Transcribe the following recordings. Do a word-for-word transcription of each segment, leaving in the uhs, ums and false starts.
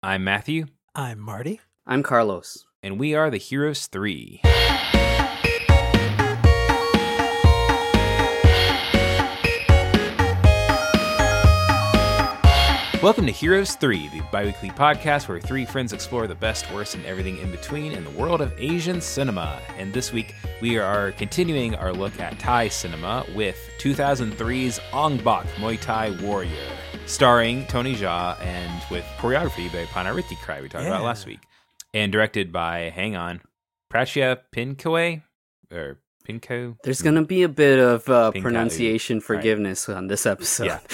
I'm Matthew. I'm Marty. I'm Carlos. And we are the Heroes three. Welcome to Heroes three, the bi-weekly podcast where three friends explore the best, worst, and everything in between in the world of Asian cinema. And this week, we are continuing our look at Thai cinema with two thousand three's Ong Bak Muay Thai Warrior, starring Tony Jaa and with choreography by Panaritti we talked yeah. about last week, and directed by, hang on, Prachya Pinkoe, or Pinko? There's going to be a bit of uh, Pinkau. pronunciation forgiveness right. on this episode. Yeah.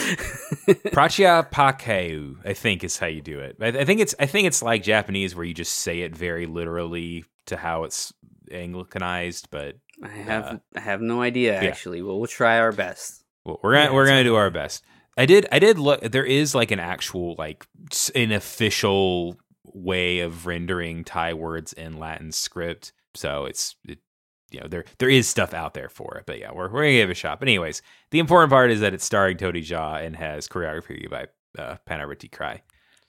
Prachya Pakeu, I think is how you do it. I, I think it's I think it's like Japanese where you just say it very literally to how it's Anglicanized, but I have uh, I have no idea actually. Yeah. Well, we'll try our best. Well, we're gonna yeah, we're gonna do our best. I did I did look. There is like an actual like an official way of rendering Thai words in Latin script, so it's it, you know there there is stuff out there for it. But yeah, we're we're gonna give it a shot. But anyways, the important part is that it's starring Tony Jaa and has choreography by uh, Panaritti Krai.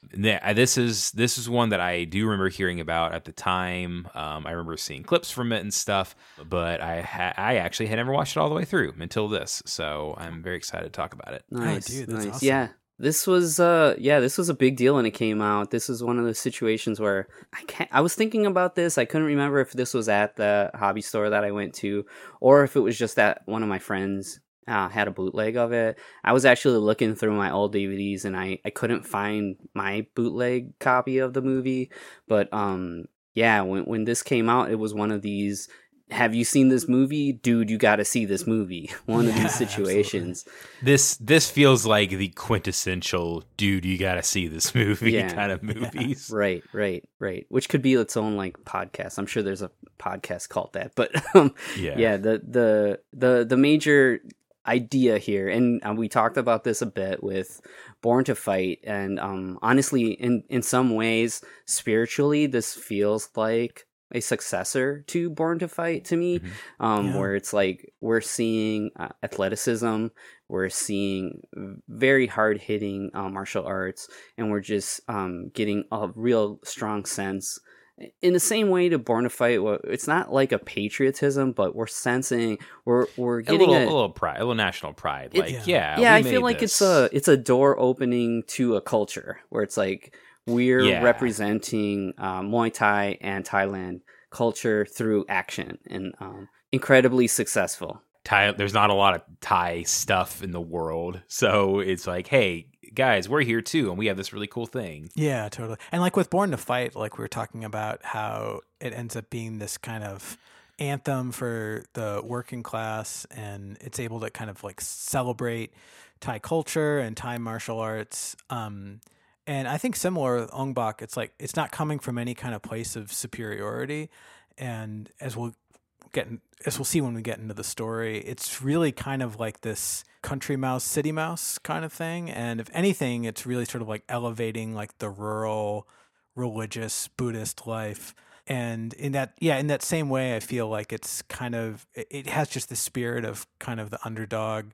This is this is one that I do remember hearing about at the time. Um, I remember seeing clips from it and stuff, but I ha- I actually had never watched it all the way through until this. So I'm very excited to talk about it. Nice, oh, dude, that's nice. awesome. Yeah. This was, uh, yeah, this was a big deal when it came out. This was one of the situations where I can't, I was thinking about this. I couldn't remember if this was at the hobby store that I went to, or if it was just that one of my friends uh, had a bootleg of it. I was actually looking through my old D V Ds and I, I couldn't find my bootleg copy of the movie. But, um, yeah, when, when this came out, it was one of these, have you seen this movie? Dude, you got to see this movie. One yeah, of these situations. Absolutely. This this feels like the quintessential, dude, you got to see this movie yeah. kind of movies. Yeah. Right, right, right. Which could be its own like podcast. I'm sure there's a podcast called that. But um, yeah, yeah the, the, the, the major idea here, and uh, we talked about this a bit with Born to Fight, and um, honestly, in, in some ways, spiritually, this feels like a successor to Born to Fight to me, mm-hmm. um, yeah. where it's like we're seeing uh, athleticism, we're seeing very hard-hitting uh, martial arts, and we're just um, getting a real strong sense. In the same way to Born to Fight, it's not like a patriotism, but we're sensing we're we're getting a little, a, a little pride, a little national pride. Like, it, yeah, yeah, we I feel like this. it's a it's a door opening to a culture where it's like we're yeah. representing uh, Muay Thai and Thailand culture through action, and um, incredibly successful. Thai, there's not a lot of Thai stuff in the world, so it's like, hey, guys, we're here too, and we have this really cool thing. Yeah, totally. And like with Born to Fight, like we were talking about how it ends up being this kind of anthem for the working class, and it's able to kind of like celebrate Thai culture and Thai martial arts. Um, and I think similar with Ong Bak, it's like it's not coming from any kind of place of superiority. And as we'll get, in, as we'll see when we get into the story, it's really kind of like this country mouse, city mouse kind of thing. And if anything, it's really sort of like elevating like the rural, religious Buddhist life. And in that, yeah, in that same way, I feel like it's kind of, it has just the spirit of kind of the underdog.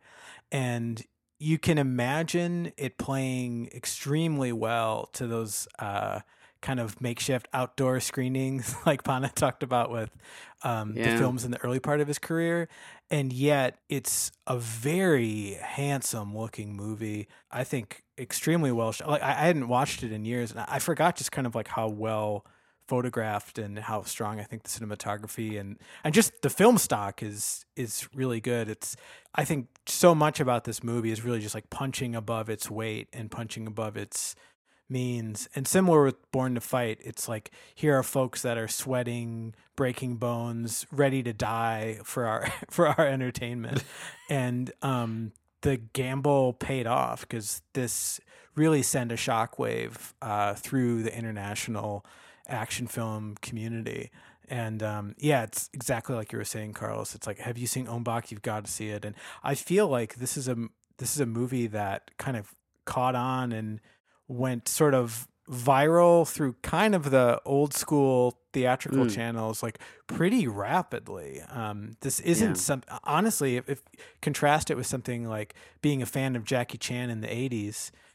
And you can imagine it playing extremely well to those uh, kind of makeshift outdoor screenings like Pana talked about with um, yeah. the films in the early part of his career. And yet it's a very handsome looking movie. I think extremely well shot. Like, I, I hadn't watched it in years, and I forgot just kind of like how well photographed and how strong I think the cinematography and and just the film stock is is really good. It's I think so much about this movie is really just like punching above its weight and punching above its means. And similar with Born to Fight, it's like here are folks that are sweating, breaking bones, ready to die for our for our entertainment. And um the gamble paid off because this really sent a shockwave uh through the international action film community. And um yeah, it's exactly like you were saying, Carlos. It's like, have you seen Ong Bak? You've got to see it. And I feel like this is a this is a movie that kind of caught on and went sort of viral through kind of the old school theatrical mm. channels like pretty rapidly. Um, this isn't yeah. some, honestly, if, if contrast it with something like being a fan of Jackie Chan in the eighties,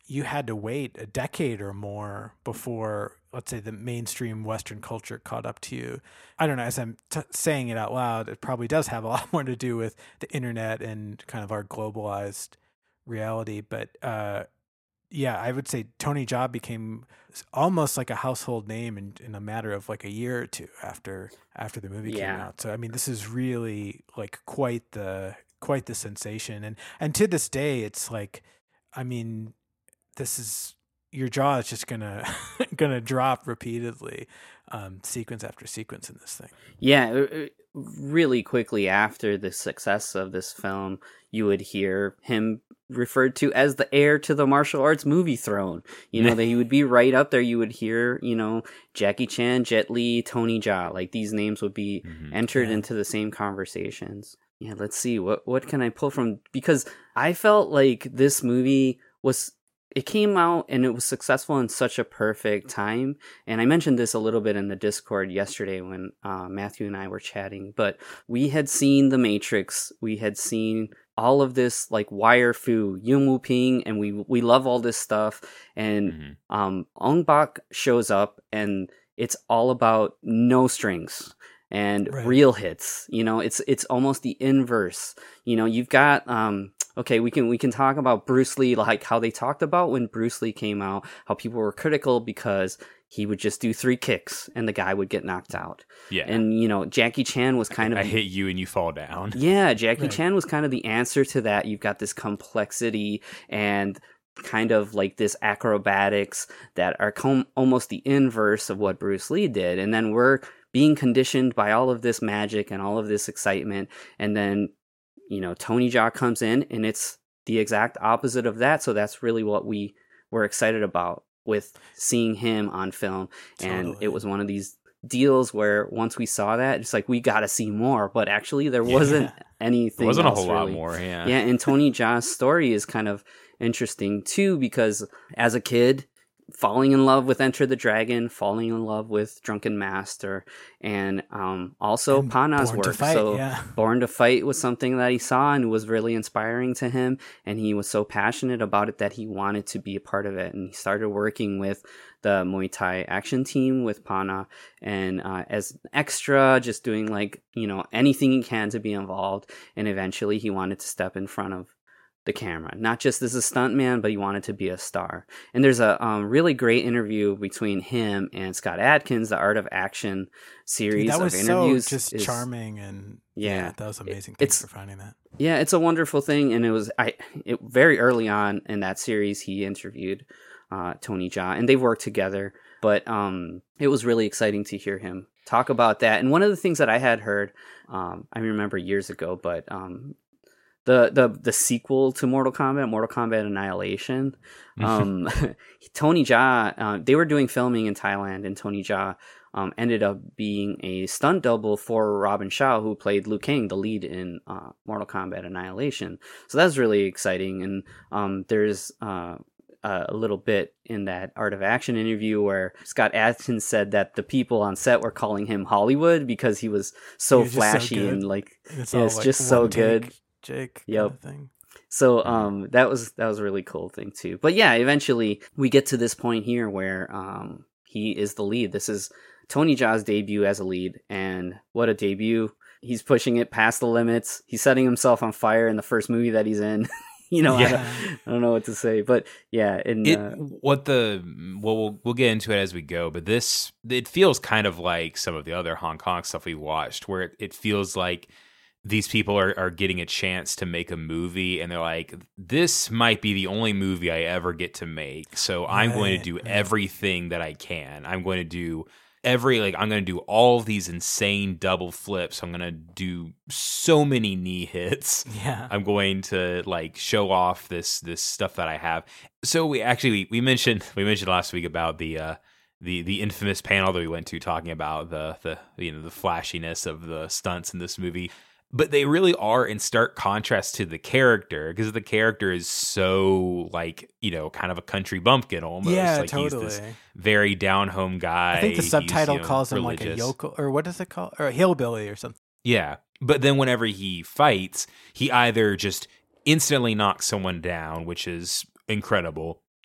you had to wait a decade or more before, let's say, the mainstream Western culture caught up to you. I don't know, as I'm t- saying it out loud, it probably does have a lot more to do with the internet and kind of our globalized reality. But uh, yeah, I would say Tony Jaa became almost like a household name in, in a matter of like a year or two after after the movie Yeah. came out. So I mean, this is really like quite the quite the sensation, and and to this day, it's like, I mean, this is, your jaw is just gonna gonna drop repeatedly, um, sequence after sequence in this thing. Yeah, really quickly after the success of this film, you would hear him referred to as the heir to the martial arts movie throne. You know, that he would be right up there. You would hear, you know, Jackie Chan, Jet Li, Tony Jaa. Like, these names would be mm-hmm. entered yeah. into the same conversations. Yeah, let's see. What what can I pull from? Because I felt like this movie was... It came out and it was successful in such a perfect time. And I mentioned this a little bit in the Discord yesterday when uh, Matthew and I were chatting, but we had seen The Matrix. We had seen all of this like wire fu, Yuen Woo-ping, and we we love all this stuff. And mm-hmm. um, Ong Bak shows up and it's all about no strings and right. real hits. You know, it's it's almost the inverse. You know, you've got... Um, Okay, we can we can talk about Bruce Lee, like how they talked about when Bruce Lee came out, how people were critical because he would just do three kicks and the guy would get knocked out. Yeah. And, you know, Jackie Chan was kind of... I hit you and you fall down. Yeah, Jackie right. Chan was kind of the answer to that. You've got this complexity and kind of like this acrobatics that are com- almost the inverse of what Bruce Lee did. And then we're being conditioned by all of this magic and all of this excitement, and then... You know, Tony Jaa comes in and it's the exact opposite of that. So that's really what we were excited about with seeing him on film. Totally. And it was one of these deals where once we saw that, it's like, we got to see more. But actually, there wasn't yeah. anything. There wasn't else a whole really. lot more. Yeah. Yeah. And Tony Jaa's story is kind of interesting, too, because as a kid, falling in love with Enter the Dragon, falling in love with Drunken Master, and um, also and Pana's Born work. To Fight, so yeah. Born to Fight was something that he saw and was really inspiring to him, and he was so passionate about it that he wanted to be a part of it, and he started working with the Muay Thai action team with Pana, and uh, as extra, just doing like, you know, anything he can to be involved, and eventually he wanted to step in front of the camera, not just as a stuntman, but he wanted to be a star. And there's a um, really great interview between him and Scott Adkins, the Art of Action series Dude, that was of interviews. So just is, charming, and yeah, yeah, that was amazing. It, Thanks it's, for finding that. Yeah, it's a wonderful thing, and it was I it, very early on in that series he interviewed uh, Tony Jaa, and they've worked together. But um, it was really exciting to hear him talk about that. And one of the things that I had heard, um, I remember years ago, but um, The, the the sequel to Mortal Kombat, Mortal Kombat Annihilation, um, Tony Jaa, uh, they were doing filming in Thailand, and Tony Jaa um, ended up being a stunt double for Robin Shaw, who played Liu Kang, the lead in uh, Mortal Kombat Annihilation. So that's really exciting, and um, there's uh, a little bit in that Art of Action interview where Scott Adkins said that the people on set were calling him Hollywood because he was so he was flashy so and like it's, yeah, it's like just so take. good. Jake yep. kind of thing. So um that was that was a really cool thing too. But yeah, eventually we get to this point here where um he is the lead. This is Tony Jaa's debut as a lead, and what a debut. He's pushing it past the limits. He's setting himself on fire in the first movie that he's in. you know, yeah. I, don't, I don't know what to say, but yeah, and it, uh, what the well, we'll we'll get into it as we go, but this it feels kind of like some of the other Hong Kong stuff we watched, where it, it feels like these people are, are getting a chance to make a movie, and they're like, this might be the only movie I ever get to make. So I'm right, going to do right. everything that I can. I'm going to do every, like, I'm going to do all of these insane double flips. I'm going to do so many knee hits. Yeah. I'm going to like show off this, this stuff that I have. So we actually, we mentioned, we mentioned last week about the, uh, the the infamous panel that we went to talking about the, the, you know, the flashiness of the stunts in this movie. But they really are in stark contrast to the character, because the character is so, like, you know, kind of a country bumpkin almost. Yeah, like totally. He's this very down home guy. I think the subtitle you know, calls him religious. like a yokel, or what does it call, or a hillbilly or something. Yeah, but then whenever he fights, he either just instantly knocks someone down, which is incredible,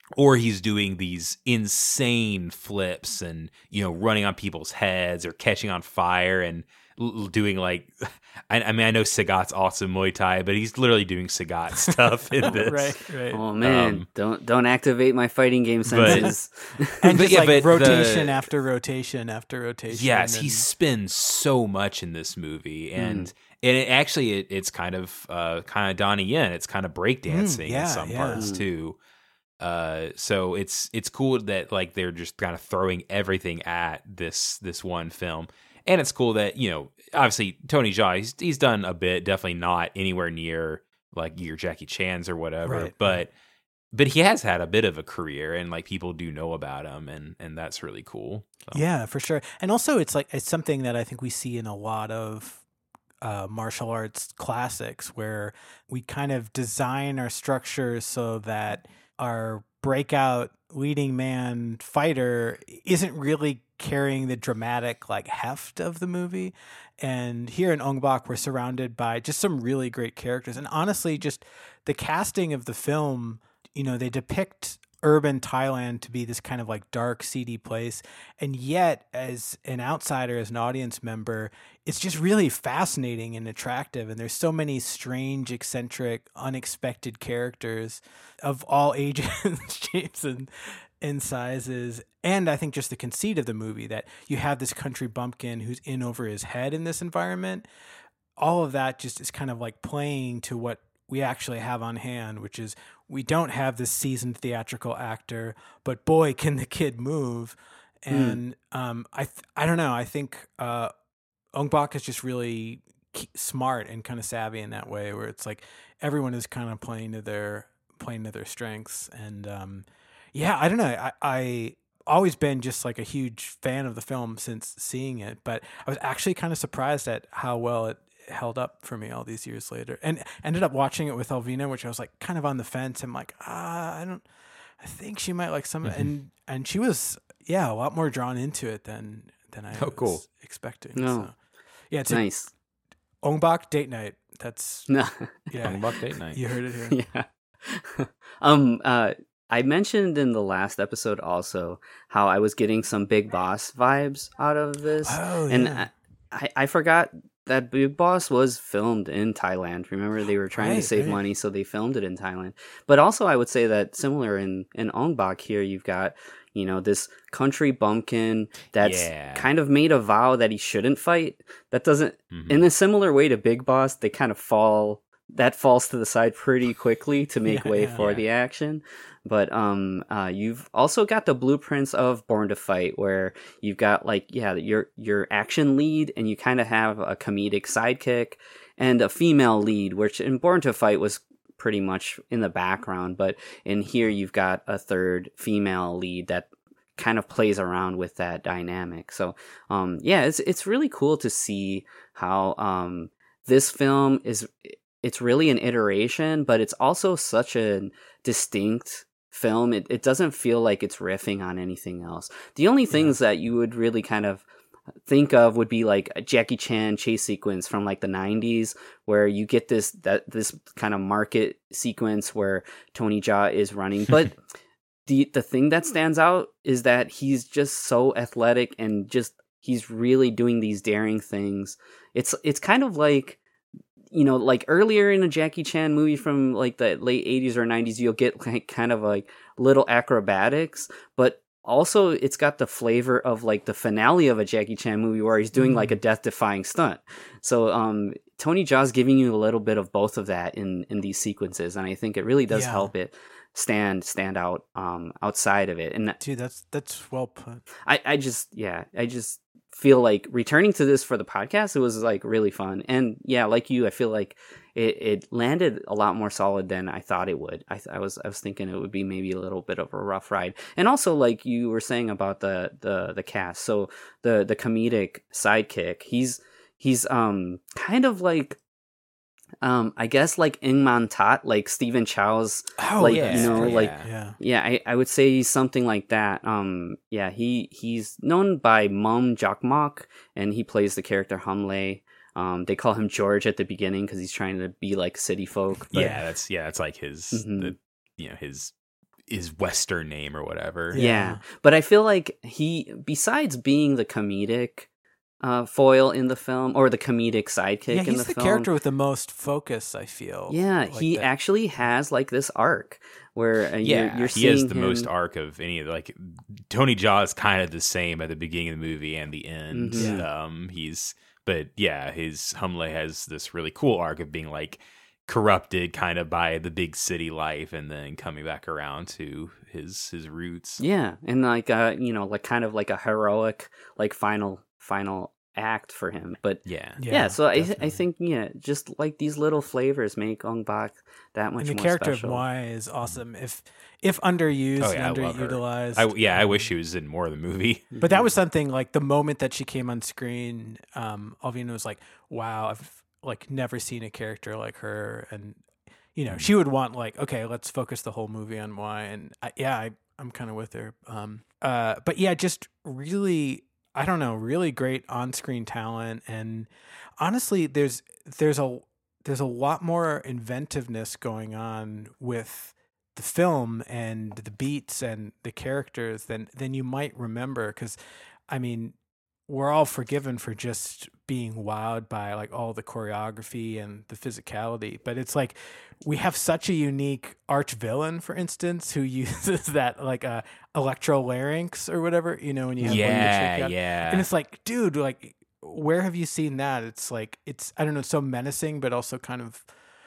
or he's doing these insane flips and, you know, running on people's heads or catching on fire and l- doing like, I, I mean, I know Sagat's awesome Muay Thai, but he's literally doing Sagat stuff in this. right, right. Oh man, um, don't don't activate my fighting game senses. But, and just yeah, like rotation the, after rotation after rotation. Yes, and... he spins so much in this movie, and mm. and it actually it, it's kind of uh, kind of Donnie Yen. It's kind of breakdancing mm, yeah, in some yeah. parts too. Uh, so it's it's cool that like they're just kind of throwing everything at this this one film, and it's cool that, you know, obviously Tony Jaa, he's he's done a bit, definitely not anywhere near like your Jackie Chan's or whatever, right. but but he has had a bit of a career, and like people do know about him, and and that's really cool. So. Yeah, for sure. And also it's like it's something that I think we see in a lot of uh, martial arts classics, where we kind of design our structures so that our breakout leading man fighter isn't really carrying the dramatic like heft of the movie. And here in Ong Bak, we're surrounded by just some really great characters. And honestly, just the casting of the film, you know, they depict urban Thailand to be this kind of like dark, seedy place. And yet, as an outsider, as an audience member, it's just really fascinating and attractive. And there's so many strange, eccentric, unexpected characters of all ages, shapes, and, and sizes. And I think just the conceit of the movie, that you have this country bumpkin who's in over his head in this environment. All of that just is kind of like playing to what we actually have on hand, which is we don't have this seasoned theatrical actor, but boy, can the kid move. And mm. um, I th- I don't know. I think uh, Ong Bak is just really smart and kind of savvy in that way, where it's like everyone is kind of playing to their playing to their strengths. And um, yeah, I don't know. I, I always been just like a huge fan of the film since seeing it, but I was actually kind of surprised at how well it held up for me all these years later, and ended up watching it with Elvina, which I was like kind of on the fence. I'm like, ah, I don't, I think she might like some, mm-hmm. and and she was, yeah, a lot more drawn into it than than I oh, was cool. expecting. No, so, yeah, it's nice. Ong Bak date night. That's no, yeah, Ong Bak date night. You heard it here. Yeah. um. Uh. I mentioned in the last episode also how I was getting some Big Boss vibes out of this, oh, and yeah. I, I I forgot that Big Boss was filmed in Thailand. Remember, they were trying right, to save right. money, so they filmed it in Thailand. But also, I would say that similar in, in Ong Bak here, you've got, you know, this country bumpkin that's yeah. kind of made a vow that he shouldn't fight. That doesn't, mm-hmm. in a similar way to Big Boss, they kind of fall, that falls to the side pretty quickly to make yeah, way yeah, for yeah. the action. But um, uh, you've also got the blueprints of Born to Fight, where you've got like, yeah, your your action lead, and you kind of have a comedic sidekick and a female lead, which in Born to Fight was pretty much in the background. But in here, you've got a third female lead that kind of plays around with that dynamic. So um, yeah, it's it's really cool to see how um, this film is. It's really an iteration, but it's also such a distinct film. It it doesn't feel like it's riffing on anything else. The only things yeah. that you would really kind of think of would be like a Jackie Chan chase sequence from like the nineties, where you get this that this kind of market sequence where Tony Jaa is running. But the the thing that stands out is that he's just so athletic, and just he's really doing these daring things. It's it's kind of like, you know, like earlier in a Jackie Chan movie from like the late eighties or nineties, you'll get like kind of like little acrobatics, but also it's got the flavor of like the finale of a Jackie Chan movie where he's doing mm-hmm. like a death-defying stunt. So um, Tony Jaa's giving you a little bit of both of that in, in these sequences, and I think it really does yeah. help it stand stand out um, outside of it. And dude, that's that's well put. I, I just yeah, I just feel like returning to this for the podcast, it was like really fun. And yeah, like you, I feel like it, it landed a lot more solid than I thought it would. I, I was I was thinking it would be maybe a little bit of a rough ride. And also, like you were saying about the the the cast, so the the comedic sidekick, he's he's um kind of like um I guess like Ingman Tat, like Stephen Chow's oh, like yeah. you know yeah. like yeah yeah I, I would say he's something like that. Um yeah, he he's known by Mom Jokmok, and he plays the character Hamle. Um they call him George at the beginning because he's trying to be like city folk, but, yeah that's yeah that's like his mm-hmm. the, you know his his Western name or whatever. Yeah. yeah. But I feel like he, besides being the comedic uh, foil in the film, or the comedic sidekick yeah, in the, he's the film. character with the most focus, I feel. Yeah, like he that. actually has like this arc where uh, yeah, you're, you're he seeing has the him... most arc of any of the, like Tony Jaa is kind of the same at the beginning of the movie and the end. Mm-hmm. Yeah. Um, he's but yeah, his Humle has this really cool arc of being like corrupted kind of by the big city life and then coming back around to his his roots. Yeah, and like uh, you know, like kind of like a heroic like final final act for him. But yeah, yeah, yeah so I I think yeah, just like these little flavors make Ong Bak that much and the more character special. of Wai is awesome. If if underused, oh, yeah, and underutilized. I, yeah, I wish she was in more of the movie. But that was something like the moment that she came on screen, um, Alvina was like, "Wow, I've like never seen a character like her," and you know, she would want like, okay, let's focus the whole movie on Wai, and I, yeah, I, I'm kind of with her. Um, uh, but yeah, just really, I don't know, really great on-screen talent, and honestly, there's there's a there's a lot more inventiveness going on with the film and the beats and the characters than than you might remember, because I mean, we're all forgiven for just being wowed by like all the choreography and the physicality, but it's like we have such a unique arch villain, for instance, who uses that like a uh, electrolarynx or whatever, you know, when you have yeah like, yeah and it's like, dude, like where have you seen that? It's like, it's, I don't know, so menacing but also kind of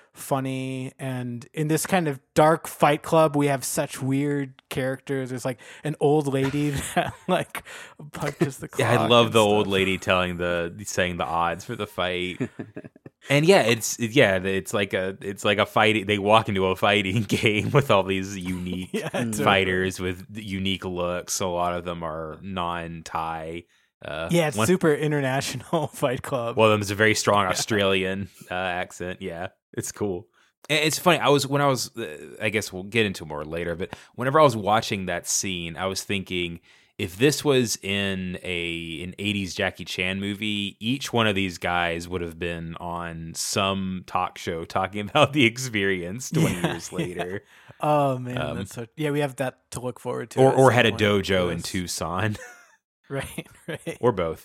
funny, and in this kind of dark fight club we have such weird characters. There's like an old lady that like punches the clock. Yeah, I love the stuff. old lady telling the saying the odds for the fight. And yeah, it's yeah, it's like a it's like a fighting. They walk into a fighting game with all these unique yeah, totally. fighters with unique looks. A lot of them are non-Thai. Uh, yeah, it's one, super international fight club. One of them is a very strong Australian uh, accent. Yeah, it's cool. And it's funny. I was when I was. Uh, I guess we'll get into more later. But whenever I was watching that scene, I was thinking, if this was in a an eighties Jackie Chan movie, each one of these guys would have been on some talk show talking about the experience twenty yeah, years later. Yeah. Oh man, um, that's so. Yeah, we have that to look forward to. Or or had a dojo in Tucson. Right, right. Or both.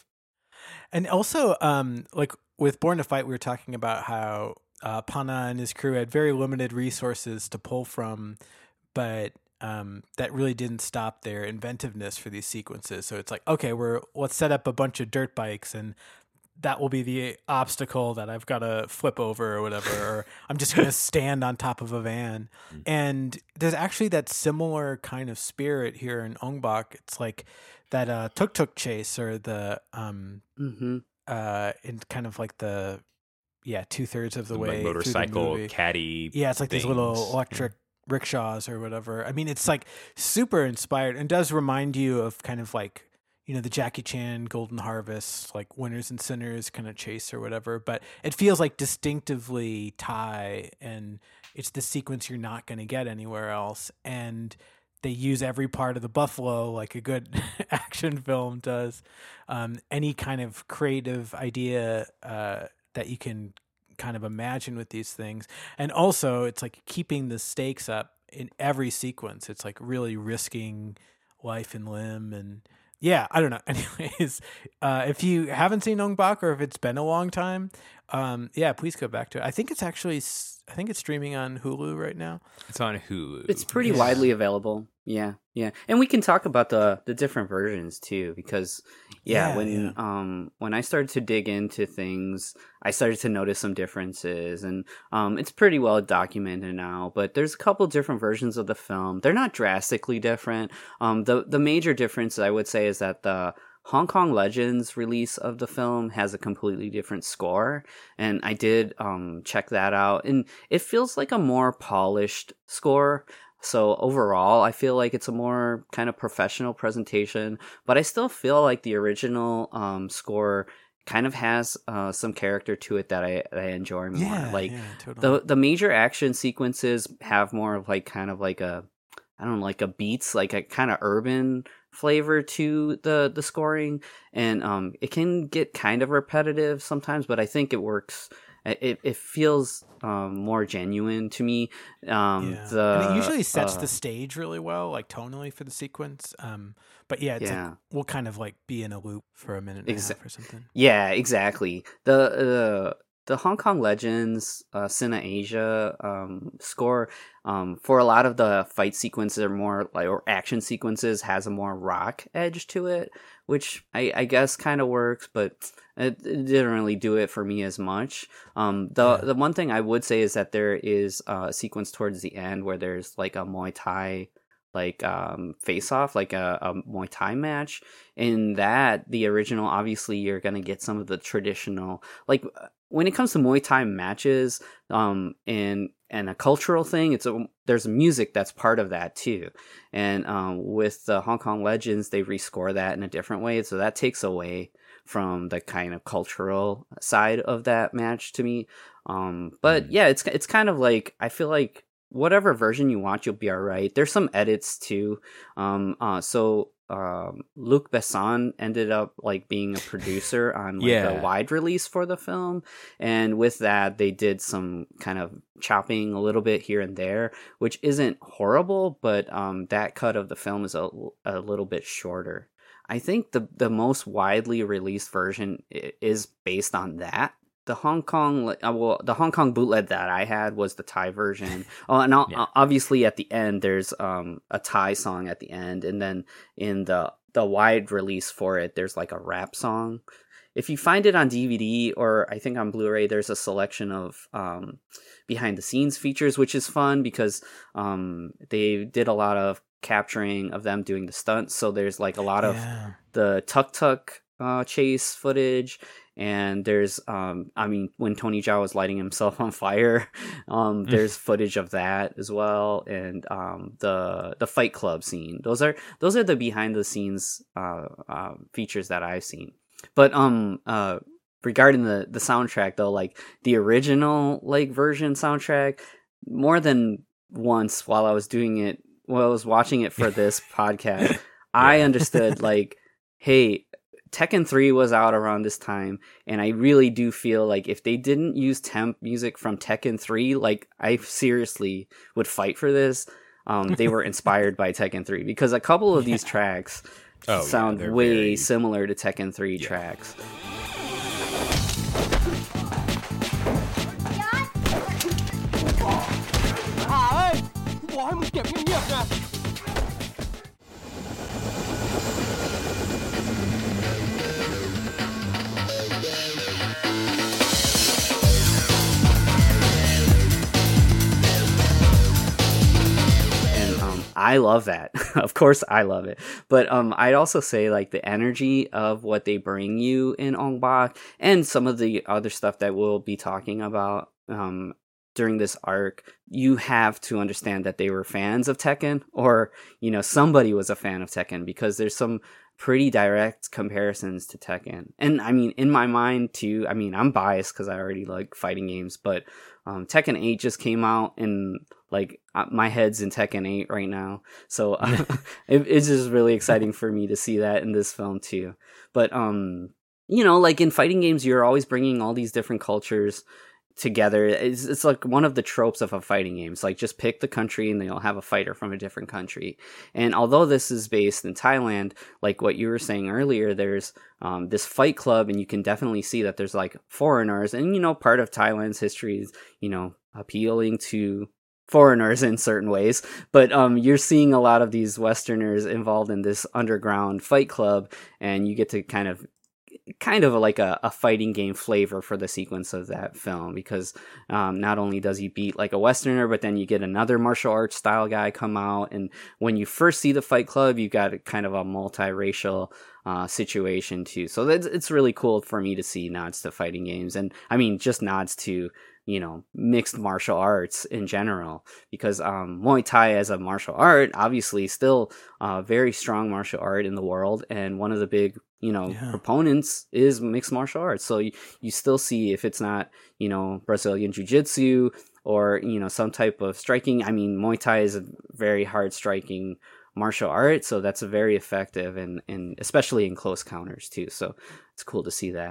And also, um, like with Born to Fight, we were talking about how uh, Pana and his crew had very limited resources to pull from, but um, that really didn't stop their inventiveness for these sequences. So it's like, okay, we're let's set up a bunch of dirt bikes, and that will be the obstacle that I've got to flip over or whatever, or I'm just going to stand on top of a van. Mm-hmm. And there's actually that similar kind of spirit here in Ong Bak. It's like that uh, tuk tuk chase, or the um, mm-hmm. uh, in kind of like the yeah two thirds of the Some, way like motorcycle through the caddy. Yeah, it's like things. these little electric yeah. rickshaws or whatever. I mean, it's like super inspired and does remind you of kind of like, you know, the Jackie Chan Golden Harvest, like Winners and Sinners kind of chase or whatever. But it feels like distinctively Thai, and it's the sequence you're not going to get anywhere else. And they use every part of the buffalo like a good action film does. Um, any kind of creative idea uh, that you can kind of imagine with these things. And also it's like keeping the stakes up in every sequence. It's like really risking life and limb. And yeah, I don't know. Anyways, uh, if you haven't seen Ong Bak, or if it's been a long time, um, yeah, please go back to it. I think it's actually, I think it's streaming on Hulu right now. It's on Hulu. It's pretty yeah. widely available. Yeah, yeah, and we can talk about the the different versions too, because yeah, yeah when yeah. um when I started to dig into things, I started to notice some differences, and um it's pretty well documented now. But there's a couple different versions of the film. They're not drastically different. Um, the the major difference I would say is that the Hong Kong Legends release of the film has a completely different score, and I did um check that out, and it feels like a more polished score. So overall, I feel like it's a more kind of professional presentation, but I still feel like the original um, score kind of has uh, some character to it that I, that I enjoy more. Yeah, like yeah, totally. the the major action sequences have more of like kind of like a, I don't know, like a beats, like a kind of urban flavor to the the scoring, and um, it can get kind of repetitive sometimes, but I think it works it, it feels um, more genuine to me. Um, yeah. the, and it usually sets uh, the stage really well, like tonally for the sequence. Um, but yeah, it's yeah. like we'll kind of like be in a loop for a minute and Exa- a half or something. Yeah, exactly. The the the Hong Kong Legends uh, Cine Asia um, score um, for a lot of the fight sequences are more like or action sequences has a more rock edge to it, which I, I guess kind of works, but it, it didn't really do it for me as much. Um, the yeah. the one thing I would say is that there is a sequence towards the end where there's like a Muay Thai like um face off, like a, a Muay Thai match. In that, the original, obviously you're gonna get some of the traditional, like when it comes to Muay Thai matches, um and and a cultural thing, it's a there's music that's part of that too. And um with the Hong Kong Legends, they rescore that in a different way, so that takes away from the kind of cultural side of that match to me. Um but mm. yeah, it's it's kind of like, I feel like whatever version you want, you'll be all right. There's some edits too. Um, uh, so um, Luc Besson ended up like being a producer on like yeah. the wide release for the film, and with that, they did some kind of chopping a little bit here and there, which isn't horrible, but um, that cut of the film is a, a little bit shorter. I think the the most widely released version is based on that. The Hong Kong, uh, well, the Hong Kong bootleg that I had was the Thai version. Oh, and yeah. obviously at the end there's um a Thai song at the end, and then in the the wide release for it, there's like a rap song. If you find it on D V D or I think on Blu-ray, there's a selection of um behind the scenes features, which is fun because um they did a lot of capturing of them doing the stunts. So there's like a lot of yeah. the tuk tuk uh, chase footage. And there's, um, I mean, when Tony Jaa was lighting himself on fire, um, there's footage of that as well, and um, the the Fight Club scene. Those are those are the behind the scenes uh, uh, features that I've seen. But um, uh, regarding the the soundtrack though, like the original like version soundtrack, more than once while I was doing it, while I was watching it for this podcast, yeah. I understood like, hey. Tekken three was out around this time, and I really do feel like if they didn't use temp music from Tekken three, like I seriously would fight for this. Um, they were inspired by Tekken three because a couple of yeah. these tracks oh, sound yeah, way very... similar to Tekken three yeah. tracks. I love that. Of course, I love it. But um, I'd also say like the energy of what they bring you in Ong Bak and some of the other stuff that we'll be talking about um, during this arc, you have to understand that they were fans of Tekken, or, you know, somebody was a fan of Tekken, because there's some pretty direct comparisons to Tekken. And I mean, in my mind too, I mean, I'm biased because I already like fighting games, but um, Tekken eight just came out, and like my head's in Tekken eight right now. So uh, it, it's just really exciting for me to see that in this film too. But, um, you know, like in fighting games, you're always bringing all these different cultures together. It's, it's like one of the tropes of a fighting game. It's like just pick the country and they'll have a fighter from a different country. And although this is based in Thailand, like what you were saying earlier, there's um, this fight club, and you can definitely see that there's like foreigners. And, you know, part of Thailand's history is, you know, appealing to foreigners in certain ways, but um, you're seeing a lot of these Westerners involved in this underground fight club, and you get to kind of kind of like a, a fighting game flavor for the sequence of that film, because um, not only does he beat like a Westerner, but then you get another martial arts style guy come out, and when you first see the fight club, you got kind of a multiracial uh, situation too. So that's, it's really cool for me to see nods to fighting games, and I mean just nods to, you know, mixed martial arts in general, because um, Muay Thai as a martial art, obviously still a very strong martial art in the world, and one of the big, you know, yeah. proponents is mixed martial arts. So you, you still see, if it's not, you know, Brazilian Jiu-Jitsu or, you know, some type of striking, I mean, Muay Thai is a very hard striking martial art, so that's very effective, and, and especially in close counters too. So it's cool to see that.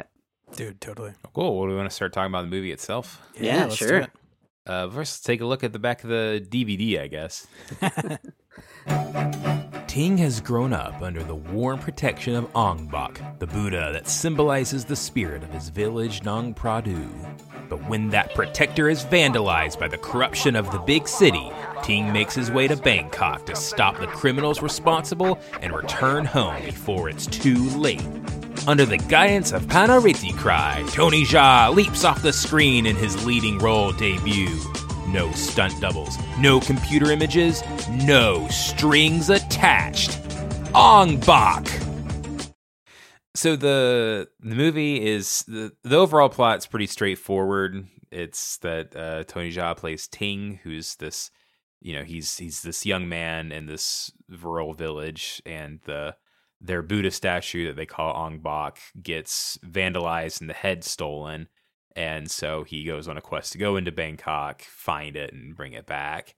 Dude, totally. Cool. Well, do we want to start talking about the movie itself? Yeah, let's sure. do it. Uh, first, let's take a look at the back of the D V D, I guess. Ting has grown up under the warm protection of Ong-Bak, the Buddha that symbolizes the spirit of his village Nang Pradu. But when that protector is vandalized by the corruption of the big city, Ting makes his way to Bangkok to stop the criminals responsible and return home before it's too late. Under the guidance of Panariti Cry, Tony Jaa leaps off the screen in his leading role debut. No stunt doubles, no computer images, no strings attached. Ong-Bak! So the the movie is, the, the overall plot's pretty straightforward. It's that uh, Tony Jaa plays Ting, who's this, you know, he's he's this young man in this rural village, and the their Buddha statue that they call Ong-Bak gets vandalized and the head stolen. And so he goes on a quest to go into Bangkok, find it, and bring it back.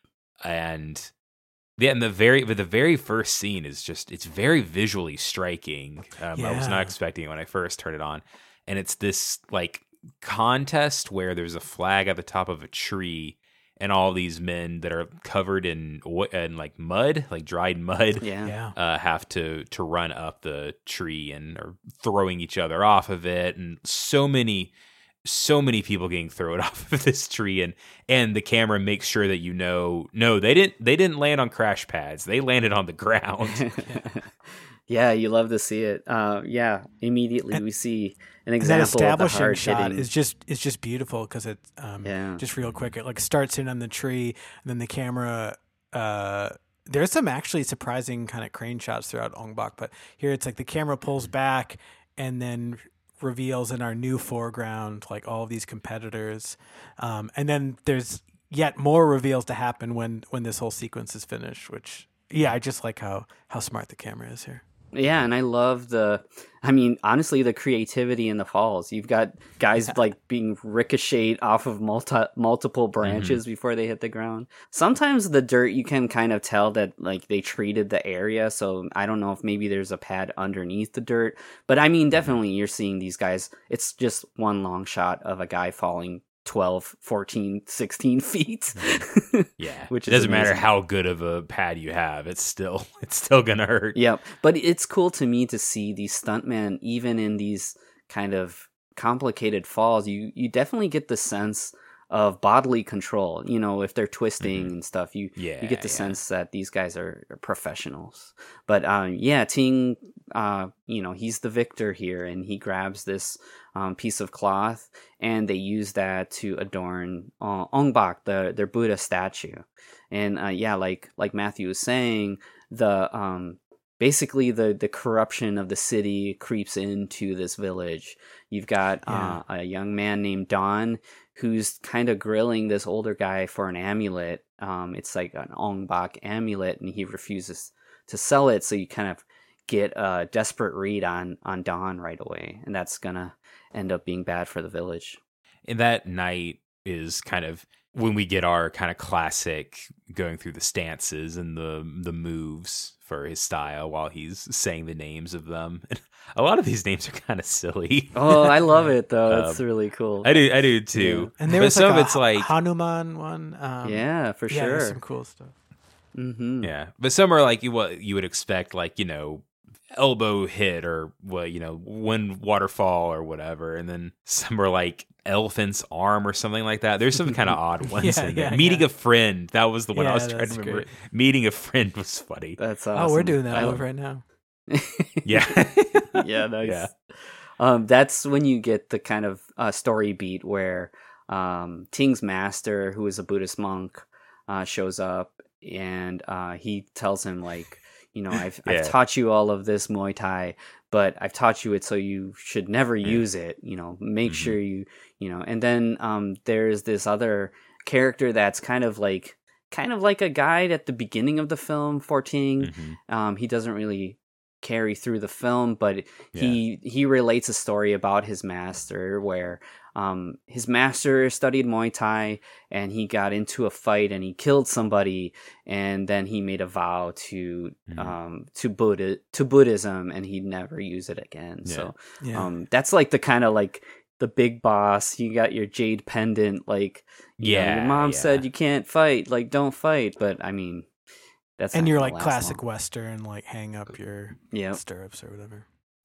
And yeah, and the very but the very first scene is just, it's very visually striking. Um, I was Yeah. not expecting it when I first turned it on. And it's this like contest where there's a flag at the top of a tree, and all these men that are covered in in like mud, like dried mud, Yeah. Yeah. uh, have to to run up the tree and are throwing each other off of it, and so many, so many people getting thrown off of this tree, and and the camera makes sure that you know, no, they didn't they didn't land on crash pads, they landed on the ground. Yeah, you love to see it. Uh, yeah, immediately And- we see an And that example of the establishing hard shot hitting. is just is just beautiful because it um, Yeah. just real quick, it like starts in on the tree, and then the camera. Uh, there's some actually surprising kind of crane shots throughout Ong-Bak, but here it's like the camera pulls back and then reveals in our new foreground like all of these competitors, um, and then there's yet more reveals to happen when when this whole sequence is finished. Which yeah, I just like how how smart the camera is here. Yeah, and I love the, I mean, honestly, the creativity in the falls. You've got guys like being ricocheted off of multi- multiple branches before they hit the ground. Sometimes the dirt, you can kind of tell that like they treated the area. So I don't know if maybe there's a pad underneath the dirt. But I mean, definitely you're seeing these guys. It's just one long shot of a guy falling twelve, fourteen, sixteen feet. Yeah, Which it is doesn't matter amazing. how good of a pad you have, it's still it's still gonna hurt. Yep. But it's cool to me to see these stuntmen, even in these kind of complicated falls, you, you definitely get the sense of bodily control. You know, if they're twisting Mhm. and stuff, you, Yeah, you get the yeah. sense that these guys are, are professionals. But um, yeah, Ting, uh, you know, he's the victor here, and he grabs this um, piece of cloth, and they use that to adorn uh, Ong-Bak, the their Buddha statue. And uh, yeah, like like Matthew was saying, the um, basically the the corruption of the city creeps into this village. You've got uh, a young man named Don who's kind of grilling this older guy for an amulet. Um, it's like an Ong-Bak amulet, and he refuses to sell it. So you kind of get a desperate read on on Don right away, and that's gonna end up being bad for the village. And that night is kind of when we get our kind of classic going through the stances and the the moves for his style while he's saying the names of them. A lot of these names are kind of silly. Oh, I love it though. It's Um, really cool. I do, I do too. And there But was some like of a it's like, Hanuman one. Um, yeah, for yeah, there's sure. some cool stuff. Mm-hmm. yeah, but some are like you what you would expect, like, you know, elbow hit or what, you know, wind waterfall or whatever, and then some are like elephant's arm or something like that. There's some kind of odd ones Yeah, in there. yeah, Meeting yeah. a friend, that was the one I Yeah, was trying that's to remember. great. Meeting a friend was funny. That's awesome. Oh, we're doing that I move love- right now. Yeah, yeah, nice. Yeah. Um, that's when you get the kind of uh, story beat where um, Ting's master, who is a Buddhist monk, uh, shows up, and uh, he tells him like, you know, I've Yeah. I've taught you all of this Muay Thai, but I've taught you it so you should never use it. You know, make Mhm. sure you you know. And then um, there's this other character that's kind of like kind of like a guide at the beginning of the film for Ting. Mhm. Um, he doesn't really carry through the film, but he he relates a story about his master where um, his master studied Muay Thai, and he got into a fight and he killed somebody, and then he made a vow to mm-hmm. um, to Buddha to Buddhism, and he'd never use it again. Yeah. So yeah. Um, that's like the kind of like the big boss. You got your jade pendant, like you yeah, know, your mom yeah. said you can't fight, like don't fight. But I mean, that's and you're like last classic long. Western, like hang up your yep. stirrups or whatever.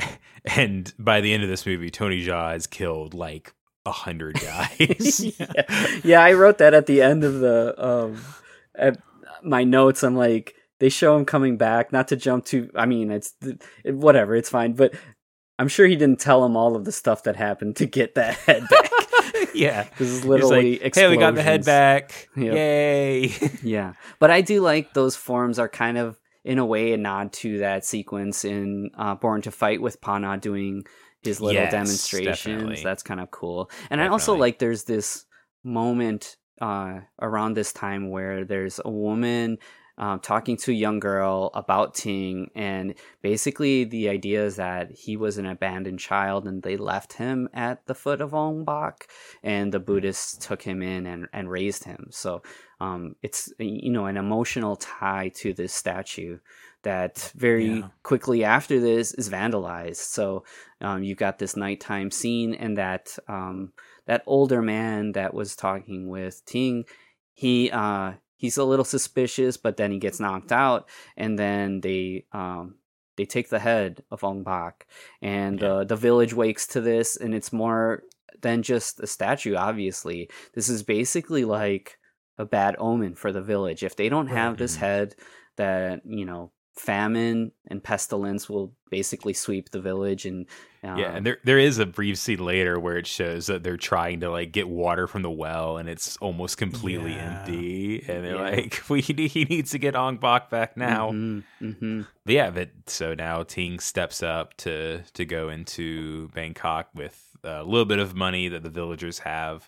And by the end of this movie, Tony Jaa has killed like a hundred guys. yeah. yeah, I wrote that at the end of the um, at my notes. I'm like, they show him coming back. Not to jump to, I mean, it's it, whatever, it's fine. But I'm sure he didn't tell him all of the stuff that happened to get that head back. yeah, this is literally like, hey, we got the head back. Yep. Yay! yeah, but I do like those forms are kind of, in a way, a nod to that sequence in uh, Born to Fight with Pana doing his little yes, demonstrations. Definitely. That's kind of cool. And definitely. I also like there's this moment uh, around this time where there's a woman um, talking to a young girl about Ting, and basically the idea is that he was an abandoned child and they left him at the foot of Ong Bak, and the Buddhists took him in and, and raised him. So um, it's, you know, an emotional tie to this statue that very yeah. quickly after this is vandalized. So um, you've got this nighttime scene, and that um, that older man that was talking with Ting, he uh, he's a little suspicious, but then he gets knocked out, and then they um, they take the head of Ong Bak, and yeah. uh, the village wakes to this, and it's more than just a statue. Obviously, this is basically like a bad omen for the village. If they don't have this head, that, you know, famine and pestilence will basically sweep the village. And uh, yeah, and there there is a brief scene later where it shows that they're trying to like get water from the well, and it's almost completely yeah. empty, and they're yeah. like, we he needs to get Ong Bak back now. Mm-hmm. Mm-hmm. But yeah, but so now Ting steps up to to go into Bangkok with a little bit of money that the villagers have.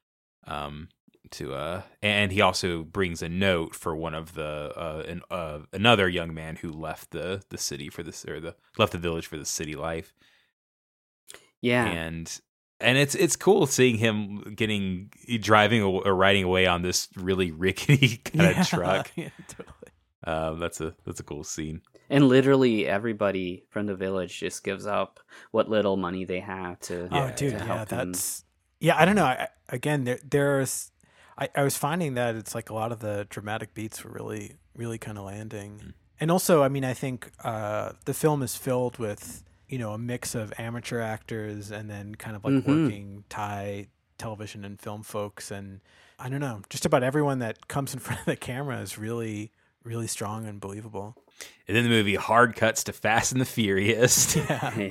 Um. To uh, and he also brings a note for one of the uh, an, uh, another young man who left the the city for this, or the left the village for the city life. Yeah, and and it's it's cool seeing him getting driving or riding away on this really rickety kind yeah, of truck. Yeah, totally. Um, that's a that's a cool scene. And literally everybody from the village just gives up what little money they have to. Oh, yeah, dude, to yeah, help that's him. yeah. I don't know. I, again, there there's. I, I was finding that it's like a lot of the dramatic beats were really, really kind of landing. Mm. And also, I mean, I think uh, the film is filled with, you know, a mix of amateur actors and then kind of like mm-hmm. working Thai television and film folks. And I don't know, just about everyone that comes in front of the camera is really, really strong and believable. And then the movie hard cuts to Fast and the Furious. Yeah. yeah.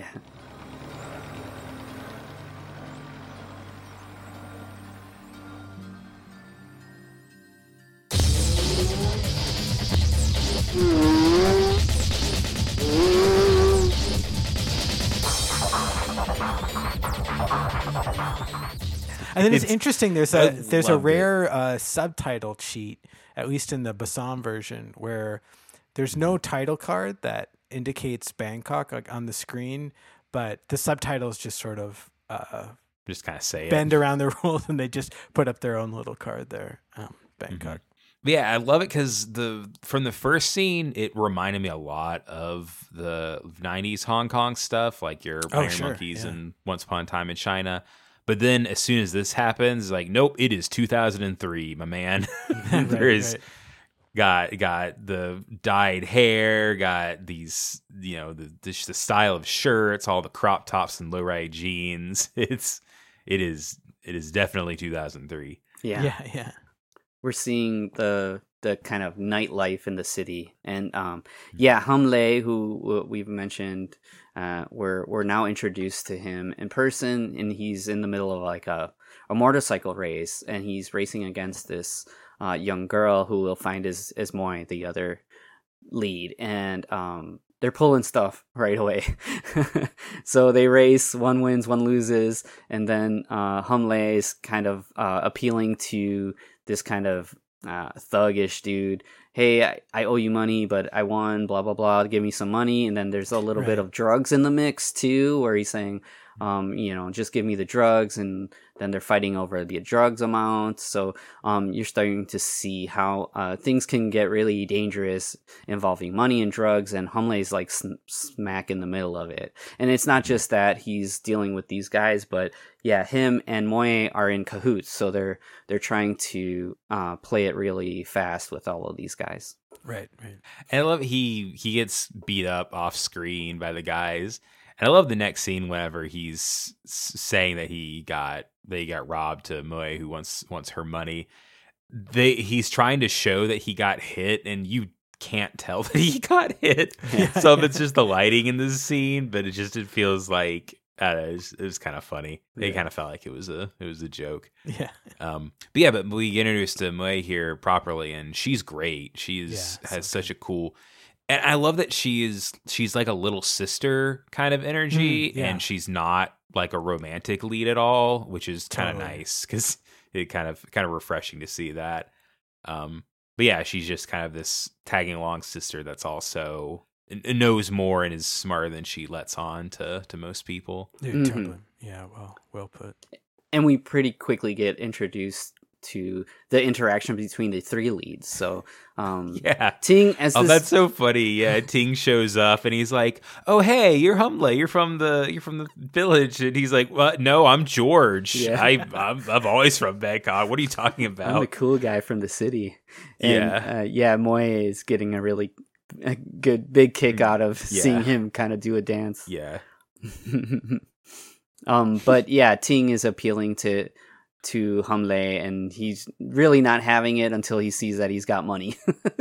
And then it's, it's interesting. There's a I there's a rare it. uh, subtitle cheat, at least in the Bassam version, where there's no title card that indicates Bangkok like on the screen, but the subtitles just sort of uh, just kind of say bend it. around the rules, and they just put up their own little card there. Um, Bangkok. Mm-hmm. Yeah, I love it because the from the first scene, it reminded me a lot of the nineties Hong Kong stuff, like your Oh, Iron sure, Monkeys yeah. and Once Upon a Time in China. But then as soon as this happens, like, nope, it is two thousand three, my man. Right, There's right. got got the dyed hair, got these, you know, the the, the style of shirts, all the crop tops and low rise jeans. It's it is it is definitely two thousand three. Yeah. Yeah, yeah. We're seeing the the kind of nightlife in the city, and um, yeah, Hum Le, who we've mentioned, uh, we're we're now introduced to him in person, and he's in the middle of like a, a motorcycle race, and he's racing against this uh, young girl who will find as as Moy, the other lead, and um, they're pulling stuff right away. So they race, one wins, one loses, and then uh, Hum Le is kind of uh, appealing to this kind of uh, thuggish dude. Hey, I, I owe you money, but I won, blah, blah, blah. Give me some money. And then there's a little Right. bit of drugs in the mix too, where he's saying, um, you know, just give me the drugs, and then they're fighting over the drugs amount. So um, you're starting to see how uh, things can get really dangerous involving money and drugs, and Humlei's like sm- smack in the middle of it. And it's not just that he's dealing with these guys, but yeah, him and Moe are in cahoots, so they're they're trying to uh, play it really fast with all of these guys. Right, right. And I love he he gets beat up off screen by the guys. And I love the next scene whenever he's saying that he got that he got robbed to Moe, who wants wants her money. They he's trying to show that he got hit, and you can't tell that he got hit. Yeah, Some of yeah. it's just the lighting in this scene, but it just it feels like I don't know, it was, it was kind of funny. It Yeah. kind of felt like it was a it was a joke. Yeah. Um, but yeah, but we get introduced to Moe here properly, and she's great. She's Yeah, has so such a cool, and I love that she is she's like a little sister kind of energy, Mm, yeah. and she's not like a romantic lead at all, which is kind of Totally. nice because it kind of kind of refreshing to see that. Um, but yeah, she's just kind of this tagging along sister that's also n- knows more and is smarter than she lets on to to most people. Dude, Mhm. totally. Yeah, well, well put. And we pretty quickly get introduced to the interaction between the three leads. So um, Yeah. Ting as Oh, this, that's so funny. Yeah, Ting shows up and he's like, "Oh, hey, you're Humley. You're from the you're from the village." And he's like, "What? No, I'm George. Yeah. I I'm, I'm always from Bangkok. What are you talking I'm the about?" cool guy from the city. And, Yeah. uh, yeah, Moe is getting a really a good big kick out of Yeah. seeing him kind of do a dance. Yeah. um, but yeah, Ting is appealing to to Humley, and he's really not having it until he sees that he's got money.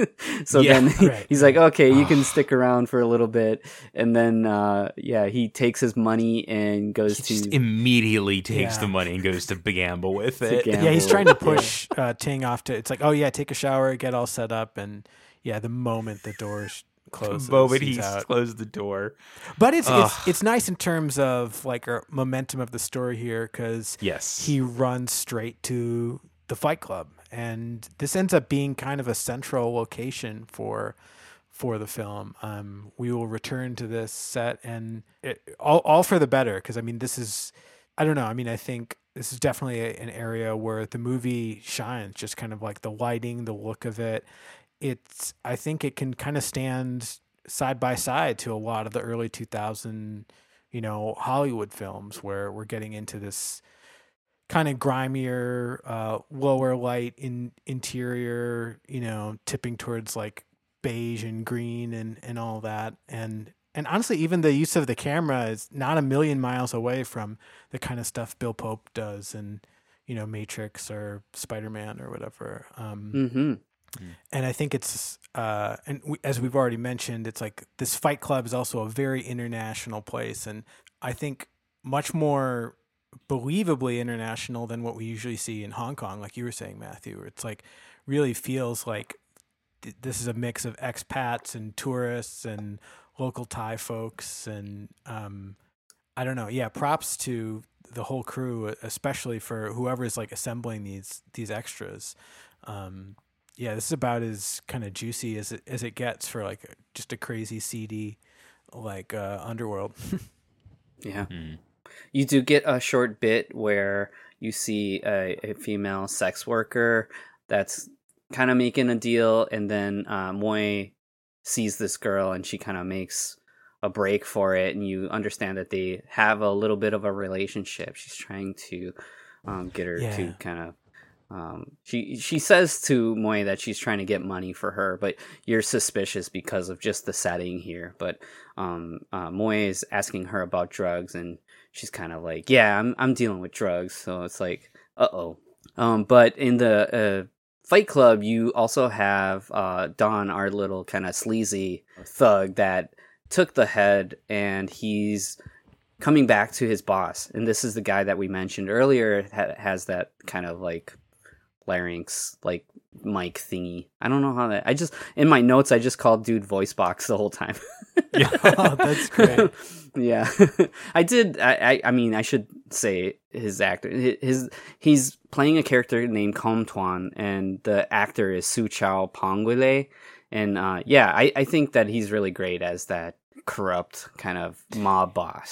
So Yeah, then right, he's like, "Okay, you can stick around for a little bit," and then uh, yeah, he takes his money and goes He to just immediately takes Yeah. the money and goes to gamble with To it. gamble. Yeah, he's trying to Yeah. push uh, Ting off to. It's like, oh yeah, take a shower, get all set up, and yeah, the moment the doors close, The moment he he's out. closed the door. But it's Ugh. it's it's nice in terms of like our momentum of the story here because Yes. he runs straight to the Fight Club, and this ends up being kind of a central location for for the film. Um, we will return to this set, and it, all all for the better because I mean, this is I don't know. I mean, I think this is definitely a, an area where the movie shines. Just kind of like the lighting, the look of it. It's I think it can kind of stand side by side to a lot of the early two thousand, you know, Hollywood films where we're getting into this kind of grimier, uh, lower light in interior, you know, tipping towards like beige and green and, and all that. And, and honestly, even the use of the camera is not a million miles away from the kind of stuff Bill Pope does in, you know, Matrix or Spider-Man or whatever. Um, Mm-hmm. and I think it's, uh, and we, as we've already mentioned, it's like this Fight Club is also a very international place. And I think much more believably international than what we usually see in Hong Kong, like you were saying, Matthew. Where it's like really feels like th- this is a mix of expats and tourists and local Thai folks. And um, I don't know. Yeah, props to the whole crew, especially for whoever's like assembling these these extras. Um, yeah, this is about as kind of juicy as it as it gets for like just a crazy seedy like uh, Underworld. Yeah. Mm. You do get a short bit where you see a, a female sex worker that's kind of making a deal, and then uh, Moe sees this girl and she kind of makes a break for it, and you understand that they have a little bit of a relationship. She's trying to um, get her Yeah. to kind of um, she she says to Moe that she's trying to get money for her, but you're suspicious because of just the setting here. But um, uh, Moe is asking her about drugs, and she's kind of like, "Yeah, I'm I'm dealing with drugs." So it's like, uh oh. Um, but in the uh, Fight Club, you also have uh, Don, our little kind of sleazy thug that took the head, and he's coming back to his boss. And this is the guy that we mentioned earlier, ha- has that kind of like larynx, like mic thingy. I don't know how that. I just in my notes, I just called dude voice box the whole time. Yeah, oh, that's great. Yeah, I did. I, I I mean, I should say his actor. His he's playing a character named Com Tuan, and the actor is Su Chao Pongwile. And uh, yeah, I, I think that he's really great as that corrupt kind of mob boss.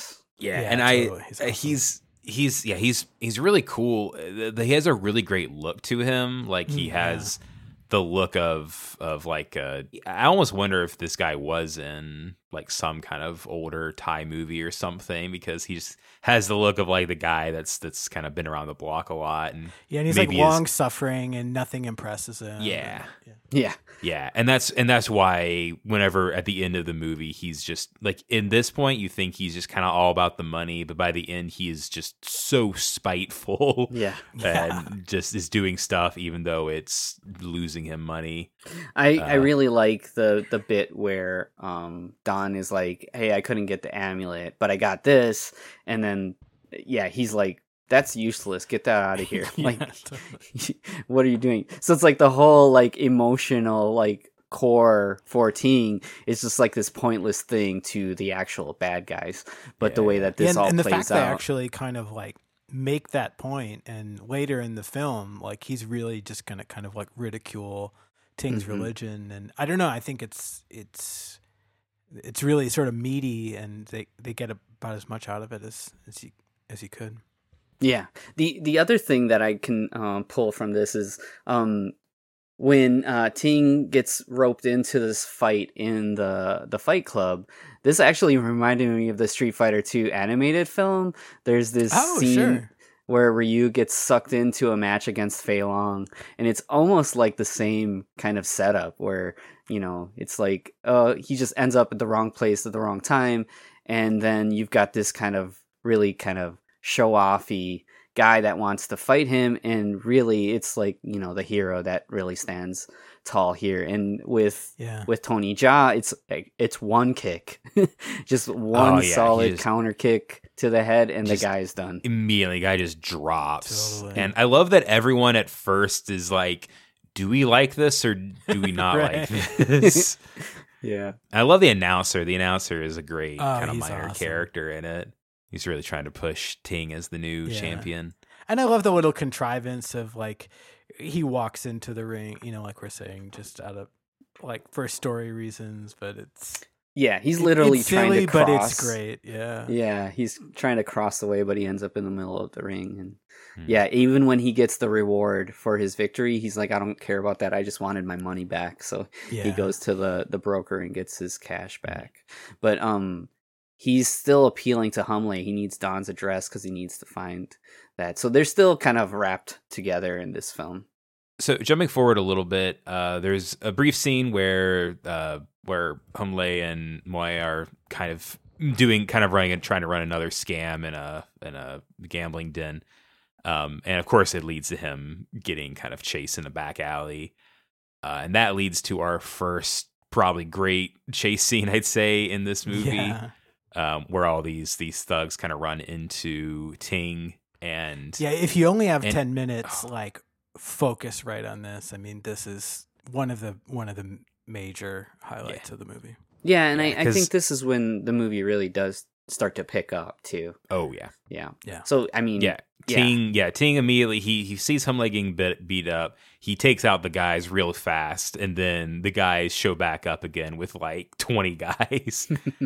Yeah, Yeah, and totally. I He's uh, awesome. he's he's yeah he's he's really cool. Uh, He has a really great look to him. Like he Mm, yeah. has the look of of like uh, I almost wonder if this guy was in like some kind of older Thai movie or something, because he just has the look of like the guy that's that's kind of been around the block a lot, and Yeah, and he's like maybe is- long suffering and nothing impresses him. Yeah. And- Yeah. Yeah, and that's and that's why whenever at the end of the movie he's just like, in this point you think he's just kind of all about the money, but by the end he is just so spiteful. Yeah. And just is doing stuff even though it's losing him money. I, Uh, I really like the the bit where um Don is like, hey, I couldn't get the amulet, but I got this, and then yeah, he's like, that's useless, get that out of here. Yeah, Like totally. what are you doing? So it's like the whole like emotional like core for Ting is just like this pointless thing to the actual bad guys, but the Yeah, way yeah. that this and, all and the plays fact they out, actually kind of like make that point, and later in the film, like he's really just gonna kind of like ridicule Ting's Mhm. religion, and I don't know. I think it's it's it's really sort of meaty, and they, they get about as much out of it as as you as you could. Yeah. The the other thing that I can um, pull from this is um, when uh, Ting gets roped into this fight in the the Fight Club. This actually reminded me of the Street Fighter two animated film. There's this Oh, scene sure. where Ryu gets sucked into a match against Fei Long, and it's almost like the same kind of setup where, you know, it's like uh, he just ends up at the wrong place at the wrong time, and then you've got this kind of really kind of show-offy guy that wants to fight him, and really it's like, you know, the hero that really stands tall here. And with Yeah. with Tony Jaa, it's it's one kick, just one Oh, yeah, he solid just- counter kick to the head, and Just- the guy's done. Immediately the guy just drops. Totally. And I love that everyone at first is like, do we like this or do we not Right. like this? Yeah. I love the announcer. The announcer is a great Oh, kind of he's minor awesome. character in it. He's really trying to push Ting as the new Yeah. champion. And I love the little contrivance of like he walks into the ring, you know, like we're saying, just out of like for story reasons, but it's Yeah, he's literally it's trying silly, to cross. but it's great. Yeah. Yeah, he's trying to cross the way, but he ends up in the middle of the ring. And Hmm. yeah, even when he gets the reward for his victory, he's like, I don't care about that. I just wanted my money back. So Yeah. he goes to the the broker and gets his cash back. But um, he's still appealing to Humley. He needs Don's address because he needs to find that. So they're still kind of wrapped together in this film. So jumping forward a little bit, uh, there's a brief scene where uh, where Humley and Moy are kind of doing, kind of running and trying to run another scam in a in a gambling den, um, and of course it leads to him getting kind of chased in the back alley, uh, and that leads to our first probably great chase scene, I'd say, in this movie, Yeah. um, where all these these thugs kind of run into Ting and Yeah, if you only have And- ten minutes, like focus right on this. I mean, this is one of the one of the major highlights of the movie. Yeah, and Yeah, I, I 'cause- think this is when the movie really does start to pick up too. oh yeah. Yeah. Yeah. So I mean, Yeah, Yeah. Ting. Yeah, Ting immediately he he sees Humley getting beat, beat up. He takes out the guys real fast, and then the guys show back up again with like twenty guys.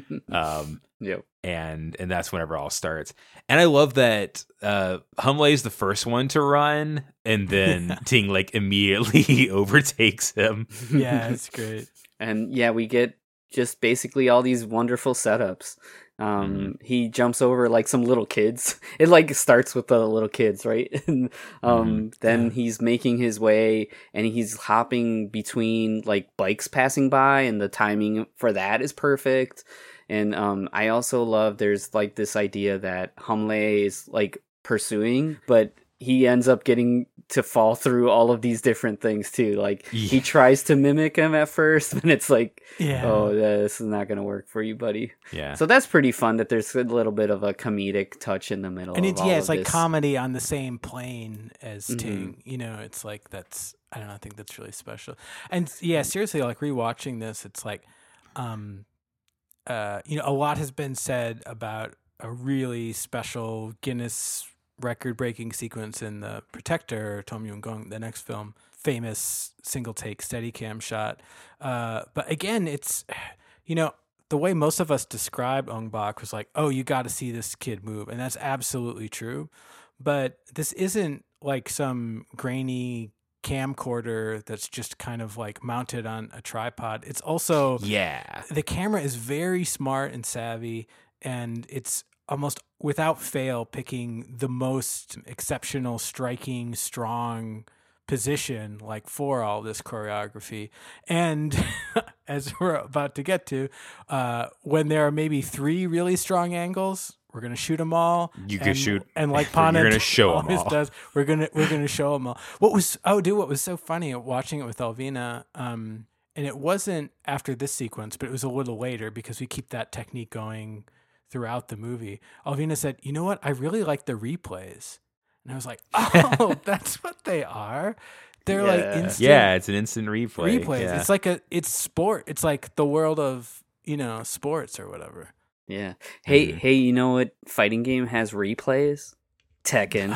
um, Yep. and and that's whenever it all starts. And I love that uh, Humley is the first one to run, and then Yeah. Ting like immediately overtakes him. Yeah, it's great. And yeah, we get just basically all these wonderful setups. Um, Mm-hmm. He jumps over like some little kids. It like starts with the little kids, right? and um, then Yeah. he's making his way, and he's hopping between like bikes passing by, and the timing for that is perfect. And um, I also love there's like this idea that Humley is like pursuing, but he ends up getting to fall through all of these different things too. Like he Yeah. tries to mimic him at first, and it's like, Yeah. oh, this is not going to work for you, buddy. Yeah. So that's pretty fun that there's a little bit of a comedic touch in the middle. and of it's all yeah, of it's like this. comedy on the same plane as Mhm. Ting. You know, it's like that's I don't know, I think that's really special. And yeah, seriously, like rewatching this, it's like um uh you know, a lot has been said about a really special Guinness record breaking sequence in The Protector, Tom Yum Gong, the next film, famous single take steady cam shot. Uh but again, it's you know, the way most of us describe Ong Bak was like, oh, you got to see this kid move. And that's absolutely true. But this isn't like some grainy camcorder that's just kind of like mounted on a tripod. It's also, yeah, the camera is very smart and savvy, and it's almost without fail picking the most exceptional, striking, strong position like for all this choreography. And as we're about to get to, uh, when there are maybe three really strong angles, we're gonna shoot them all. You could shoot, and like Pana you're gonna show them all. Does, we're gonna we're gonna show them all. What was oh, dude, what was so funny watching it with Alvina? Um, and it wasn't after this sequence, but it was a little later because we keep that technique going throughout the movie. Alvina said, "You know what? I really like the replays," and I was like, "Oh, that's what they are." They're Yeah. like instant. Yeah, it's an instant replay. replays. Yeah. It's like a it's sport. It's like the world of you know sports or whatever. Yeah. Hey, Mhm. hey, you know what fighting game has replays? Tekken.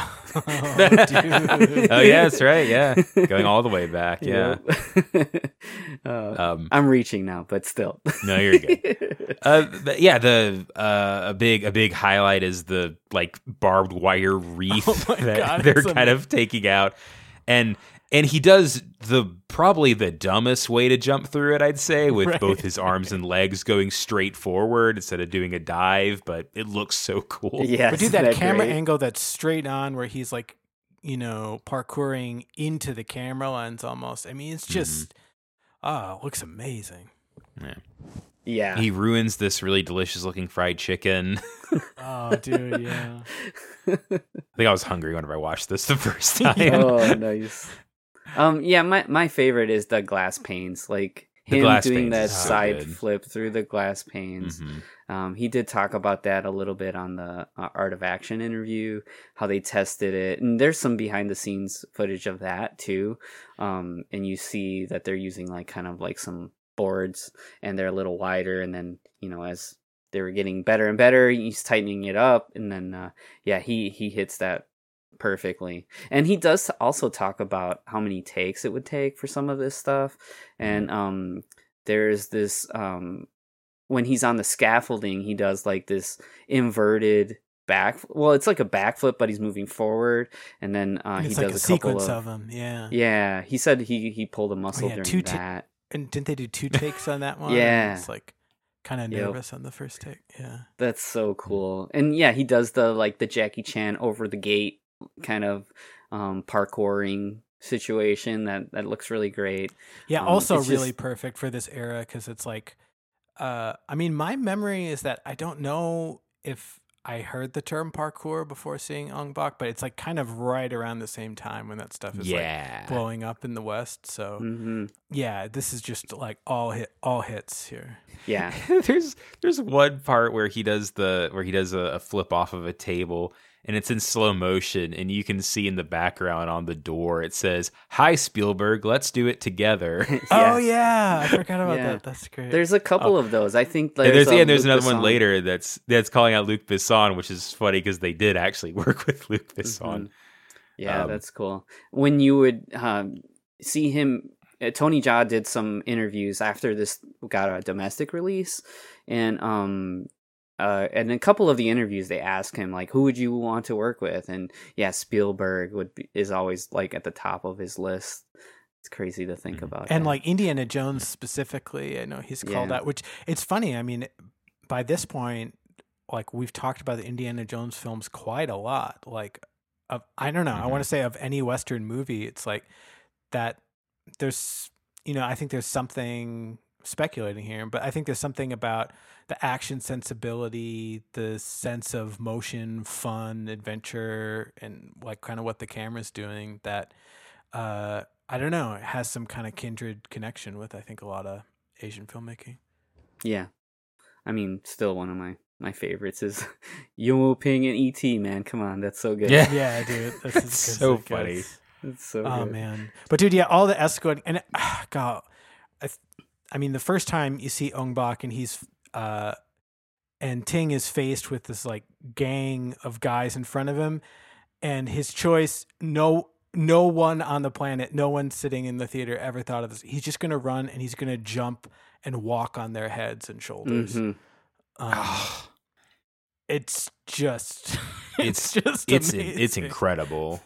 Oh, dude. Oh yeah, that's right. Yeah, going all the way back. Yeah. Yep. uh, Um, I'm reaching now, but still. no, you're good. Uh, but yeah, the uh, a big a big highlight is the like barbed wire wreath Oh my that God, they're it's kind of taking out, and and he does the probably the dumbest way to jump through it, I'd say, with Right. both his arms and legs going straight forward instead of doing a dive. But it looks so cool. Yes, But dude, that isn't camera great? angle that's straight on where he's like, you know, parkouring into the camera lens almost. I mean, it's just, ah, it looks amazing. Yeah. Yeah. He ruins this really delicious looking fried chicken. Oh, dude, yeah. I think I was hungry whenever I watched this the first time. Oh, nice. Um, yeah, my, my favorite is the glass panes. Like The him glass doing panes that is so side good. flip through the glass panes. Mhm. Um, he did talk about that a little bit on the uh, Art of Action interview, how they tested it, and there's some behind the scenes footage of that too. Um, and you see that they're using like kind of like some boards, and they're a little wider, and then you know as they were getting better and better, he's tightening it up, and then uh, yeah, he he hits that perfectly. And he does also talk about how many takes it would take for some of this stuff, and um, there's this um. when he's on the scaffolding, he does like this inverted back. Well, it's like a backflip, but he's moving forward, and then uh, And he it's does like a, a, couple sequence of, of them, yeah. yeah. He said he he pulled a muscle yeah, during two ta- that. And didn't they do two takes on that one? Yeah. It's like kind of Yep. nervous on the first take. Yeah. That's so cool. And yeah, he does the like the Jackie Chan over the gate kind of um, parkouring situation that that looks really great. Yeah, Um, also it's really just- perfect for this era because it's like, uh, I mean, my memory is that I don't know if I heard the term parkour before seeing Ong Bak, but it's like kind of right around the same time when that stuff is Yeah. like blowing up in the West. So hmm yeah, this is just like all hit, all hits here. Yeah. there's there's one part where he does the where he does a, a flip off of a table, and it's in slow motion, and you can see in the background on the door it says, "Hi Spielberg, let's do it together." Oh yeah, I forgot about Yeah. that. That's great. There's a couple of those. I think and there's, there's yeah, uh, and there's Luc another one Besson. later that's that's calling out Luc Besson, which is funny because they did actually work with Luc Besson. Mhm. Yeah, Um, that's cool. When you would um, see him, uh, Tony Jaa did some interviews after this got a domestic release, and um, uh, and in a couple of the interviews they asked him like, who would you want to work with? And yeah, Spielberg would be, is always like at the top of his list. It's crazy to think Mhm. about. and that. like Indiana Jones specifically, I know he's called Yeah. out, which it's funny. I mean, by this point, like we've talked about the Indiana Jones films quite a lot. Like, of, I don't know, I Mhm. want to say of any Western movie, it's like that there's, you know, I think there's something speculating here, but I think there's something about the action sensibility, the sense of motion, fun, adventure, and like kind of what the camera's doing that, uh, I don't know, it has some kind of kindred connection with, I think, a lot of Asian filmmaking. yeah, I mean, still one of my my favorites is Yo Ping and E T. Man, come on, that's so good. Yeah. Yeah, dude. That's, That's as good as so it funny. gets. It's so Oh good. man, but dude, yeah, all the escorting and ah, God, I, th- I mean, the first time you see Ong Bak and he's uh, and Ting is faced with this like gang of guys in front of him, and his choice, no, no one on the planet, no one sitting in the theater ever thought of this. He's just gonna run and he's gonna jump and walk on their heads and shoulders. Mm-hmm. Um, it's just, it's, it's just, it's, amazing. it's incredible.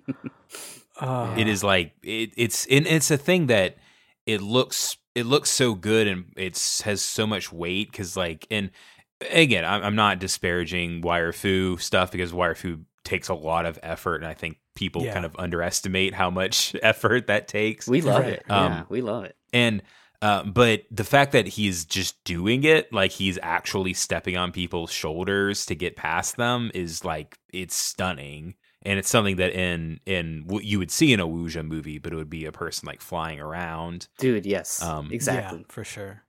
uh, It is like, it, it's, and it's a thing that it looks, it looks so good and it's has so much weight. Cause like, and again, I'm, I'm not disparaging Wire Fu stuff because Wire Fu takes a lot of effort. And I think people Yeah. kind of underestimate how much effort that takes. We love Right. it. Um, yeah, we love it. And, uh, but the fact that he's just doing it, like he's actually stepping on people's shoulders to get past them is like, it's stunning. And it's something that in, in what you would see in a Wuxia movie, but it would be a person like flying around. Dude, yes. Um, exactly. Yeah, for sure.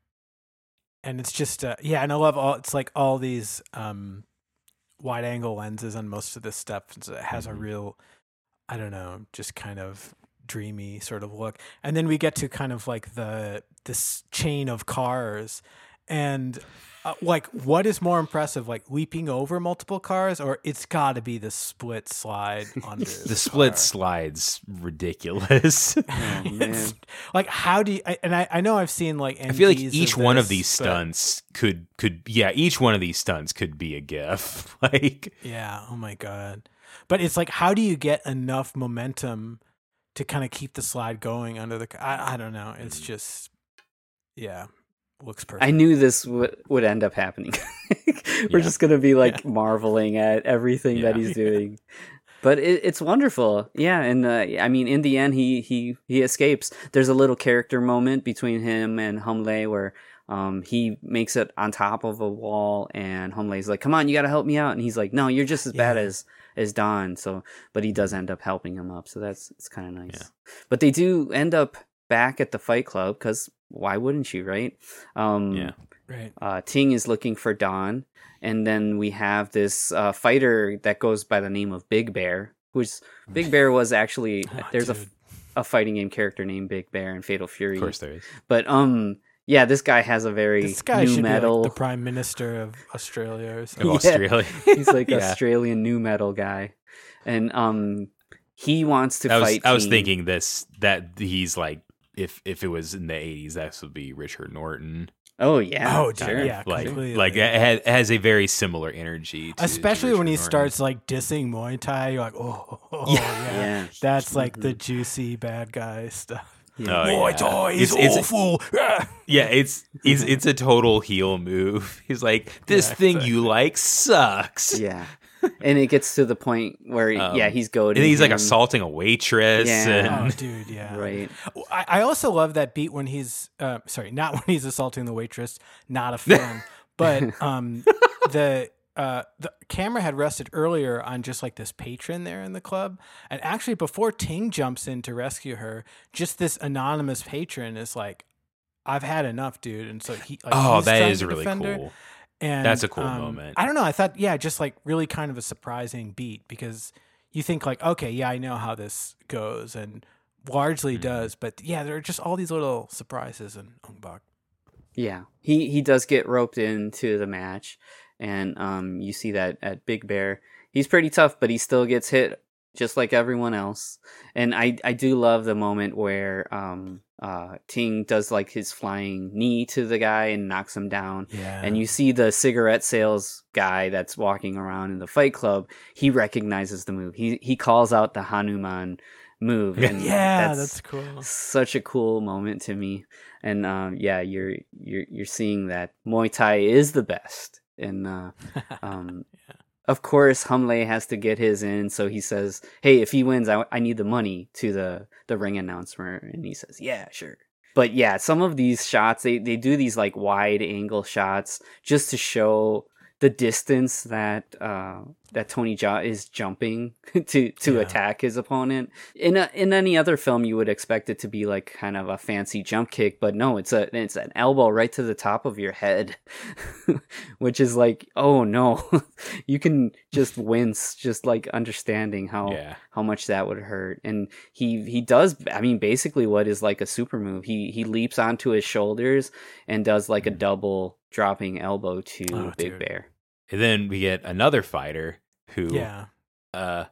And it's just, uh, yeah, and I love all, it's like all these um, wide angle lenses on most of this stuff. So it has Mhm. a real, I don't know, just kind of dreamy sort of look. And then we get to kind of like the, this chain of cars and uh, like, what is more impressive, like leaping over multiple cars, or it's got to be the split slide under The split car. slide's ridiculous. Oh, man. It's, like, how do you? I, and I, I know I've seen like. I feel like N Gs each one of this, these but- stunts could could yeah, each one of these stunts could be a GIF. Like Yeah. Oh my god. But it's like, how do you get enough momentum to kind of keep the slide going under the? ca- I, I don't know. It's just, yeah, looks perfect. I knew this would would end up happening. We're Yeah. just gonna be like Yeah. marveling at everything that Yeah. he's doing. But it, it's wonderful, yeah. And uh, I mean, in the end, he he he escapes. There's a little character moment between him and Humlei where um he makes it on top of a wall, and Humlei's like, "Come on, you got to help me out," and he's like, "No, you're just as bad Yeah. as as Don." So, but he does end up helping him up, so that's it's kind of nice. Yeah. But they do end up back at the Fight Club because why wouldn't you, right? Um, yeah. right. uh, Ting is looking for Don, and then we have this uh, fighter that goes by the name of Big Bear, who's Big Bear was actually Oh, there's a, dude. a fighting game character named Big Bear in Fatal Fury. Of course there is. But um, yeah, this guy has a very This guy new should metal. be like the prime minister of Australia or Of something. Yeah. Australia. He's like Yeah. Australian new metal guy, and um, he wants to I was fight. I was Ting. thinking this that he's like if if it was in the eighties, that would be Richard Norton. Oh yeah, Oh, dude, sure. yeah. like completely. like it has, it has a very similar energy. To, Especially to when he Richard Norton. starts like dissing Muay Thai, you're like, oh, oh, Yeah. yeah. Yeah. That's like the Mhm. juicy bad guy stuff. Yeah. Oh, Muay yeah. Thai is It's- it's- awful. Ah. Yeah, it's it's it's a total heel move. He's like, this Yeah, thing exactly. you like sucks. Yeah, and it gets to the point where Um, yeah, he's goading. And then he's like him. assaulting a waitress. Yeah. Oh, And, dude, yeah. Right. I, I also love that beat when he's, uh, sorry, not when he's assaulting the waitress. Not a fan, but um, the uh, the camera had rested earlier on just like this patron there in the club, and actually before Ting jumps in to rescue her, just this anonymous patron is like, "I've had enough, dude," and so he. Like, oh, he's that trying is to really defend her. cool. And That's a cool um, moment. I don't know. I thought, yeah, just like really kind of a surprising beat because you think like, okay, yeah, I know how this goes, and largely Mhm. does, but yeah, there are just all these little surprises in Ong Bak. Yeah, he he does get roped into the match, and um, you see that at Big Bear, he's pretty tough, but he still gets hit just like everyone else. And I I do love the moment where um uh Ting does like his flying knee to the guy and knocks him down. Yeah, And you see the cigarette sales guy that's walking around in the Fight Club. He recognizes the move. He he calls out the Hanuman move. And yeah, that's, cool. such a cool moment to me. And um, yeah, you're you're you're seeing that Muay Thai is the best. And uh, um, Yeah. of course, Humlei has to get his in. So he says, "Hey, if he wins, I, I need the money," to the the ring announcer, and he says, "Yeah, sure." But yeah, some of these shots, they they do these like wide angle shots just to show the distance that uh, that Tony Jaa is jumping to to Yeah. attack his opponent. In a, in any other film, you would expect it to be like kind of a fancy jump kick, but no, it's a it's an elbow right to the top of your head, which is like, oh no, you can just wince just like understanding how Yeah. how much that would hurt. And he he does, I mean, basically what is like a super move. He he leaps onto his shoulders and does like a double dropping elbow to Oh, Big dude. Bear. And then we get another fighter who Yeah, uh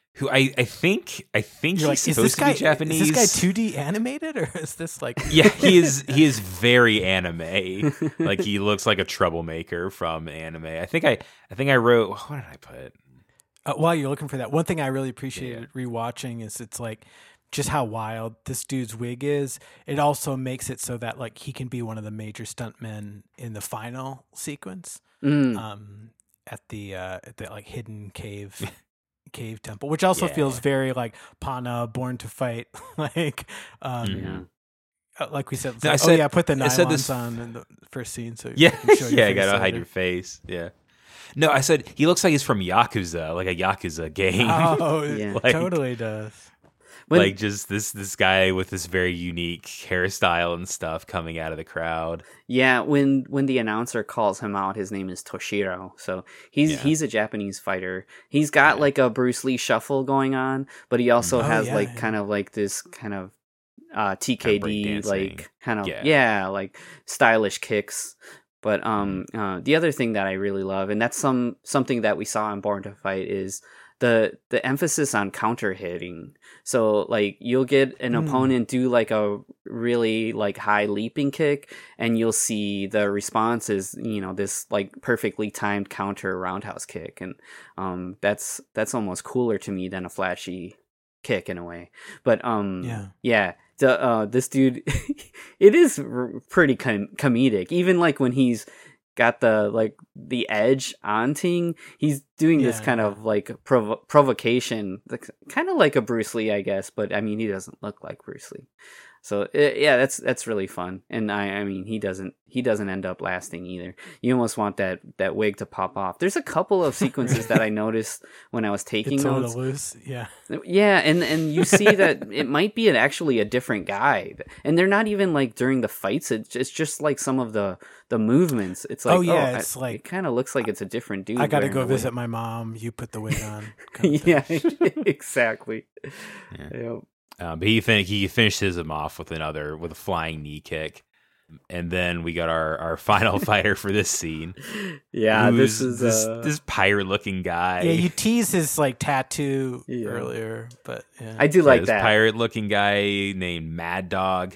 who I, I think I think You're he's like, is supposed this to guy be Japanese. Is this guy two D animated or is this like? Yeah, he is. He is very anime. Like he looks like a troublemaker from anime. I think I I think I wrote. What did I put? Uh, while you're looking for that, one thing I really appreciated yeah. rewatching is it's like just how wild this dude's wig is. It also makes it so that like he can be one of the major stuntmen in the final sequence mm. um, at the uh, at the like hidden cave cave temple, which also yeah. feels very like Pana, Born to Fight, like um, mm-hmm. uh, like we said. No, like, I said, oh yeah, put the nylons said this... on in the first scene, so yeah, you can show your yeah, face I gotta later. hide your face. Yeah. No, I said he looks like he's from Yakuza, like a Yakuza game. Oh, yeah. it like, totally does. When, like just this this guy with this very unique hairstyle and stuff coming out of the crowd. Yeah, when when the announcer calls him out, his name is Toshiro. So he's yeah. he's a Japanese fighter. He's got yeah. like a Bruce Lee shuffle going on, but he also oh, has yeah, like yeah. kind of like this kind of uh, T K D kind of like kind of yeah. yeah like stylish kicks. But um, uh, the other thing that I really love, and that's some something that we saw in Born to Fight, is the the emphasis on counter hitting. So like you'll get an mm. opponent do like a really like high leaping kick, and you'll see the response is, you know, this like perfectly timed counter roundhouse kick, and um, that's that's almost cooler to me than a flashy kick in a way. But um, yeah, yeah. The, uh, this dude, it is r- pretty com- comedic. Even like when he's got the like the edge on Ting, he's doing this yeah, kind yeah. of like provo- provocation, like, kind of like a Bruce Lee, I guess. But I mean, he doesn't look like Bruce Lee. So it, yeah, that's that's really fun. And I, I mean, he doesn't he doesn't end up lasting either. You almost want that that wig to pop off. There's a couple of sequences that I noticed when I was taking it's notes. Loose. Yeah, yeah, and and you see that it might be an, actually a different guy, and they're not even like during the fights. It's it's just like some of the the movements. It's like oh yeah, oh, it's I, like it kind of looks like it's a different dude. I got to go visit wig. my mom. You put the wig on. Yeah, exactly. Yeah. Yep. Um, but he fin- he finishes him off with another with a flying knee kick, and then we got our, our final fighter for this scene. Yeah, this is this uh... this pirate looking guy. Yeah, you teased his like tattoo yeah. earlier, but yeah. I do yeah, like this that pirate looking guy named Mad Dog,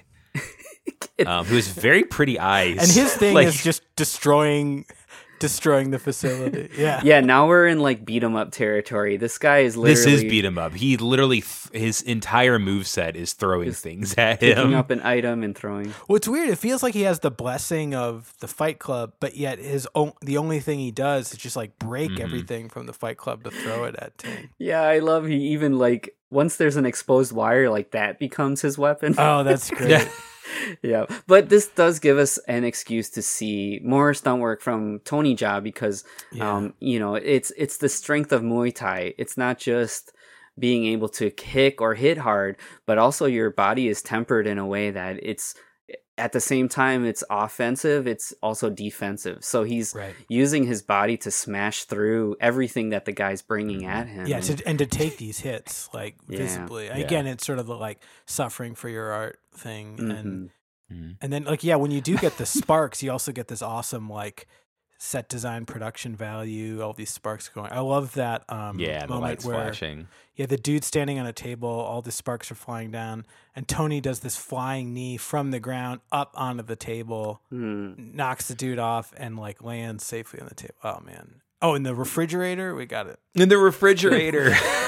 um, who has very pretty eyes, and his thing like, is just destroying. Destroying the facility. Yeah. Yeah, now we're in like beat 'em up territory. This guy is literally This is beat 'em up. He literally f- his entire moveset is throwing is things at picking him. up an item and throwing. Well, it's weird. It feels like he has the blessing of the Fight Club, but yet his own, the only thing he does is just like break Mhm. everything from the Fight Club to throw it at Ting. Yeah, I love he even like once there's an exposed wire, like that becomes his weapon. Oh, that's great. Yeah. Yeah, but this does give us an excuse to see more stunt work from Tony Jaa because, Yeah. um, you know, it's it's the strength of Muay Thai. It's not just being able to kick or hit hard, but also your body is tempered in a way that it's at the same time it's offensive, it's also defensive. So he's Right. using his body to smash through everything that the guy's bringing at him. Yeah, to, and to take these hits like Yeah. visibly. Yeah. Again, it's sort of the like suffering for your art thing, Mhm. and Mhm. and then like yeah, when you do get the sparks, you also get this awesome like set design production value. All these sparks going. I love that. Um, Yeah, the moment lights where flashing. yeah, the dude standing on a table, all the sparks are flying down, and Tony does this flying knee from the ground up onto the table, Mm. knocks the dude off, and like lands safely on the table. Oh man. Oh, in the refrigerator, we got it. In the refrigerator.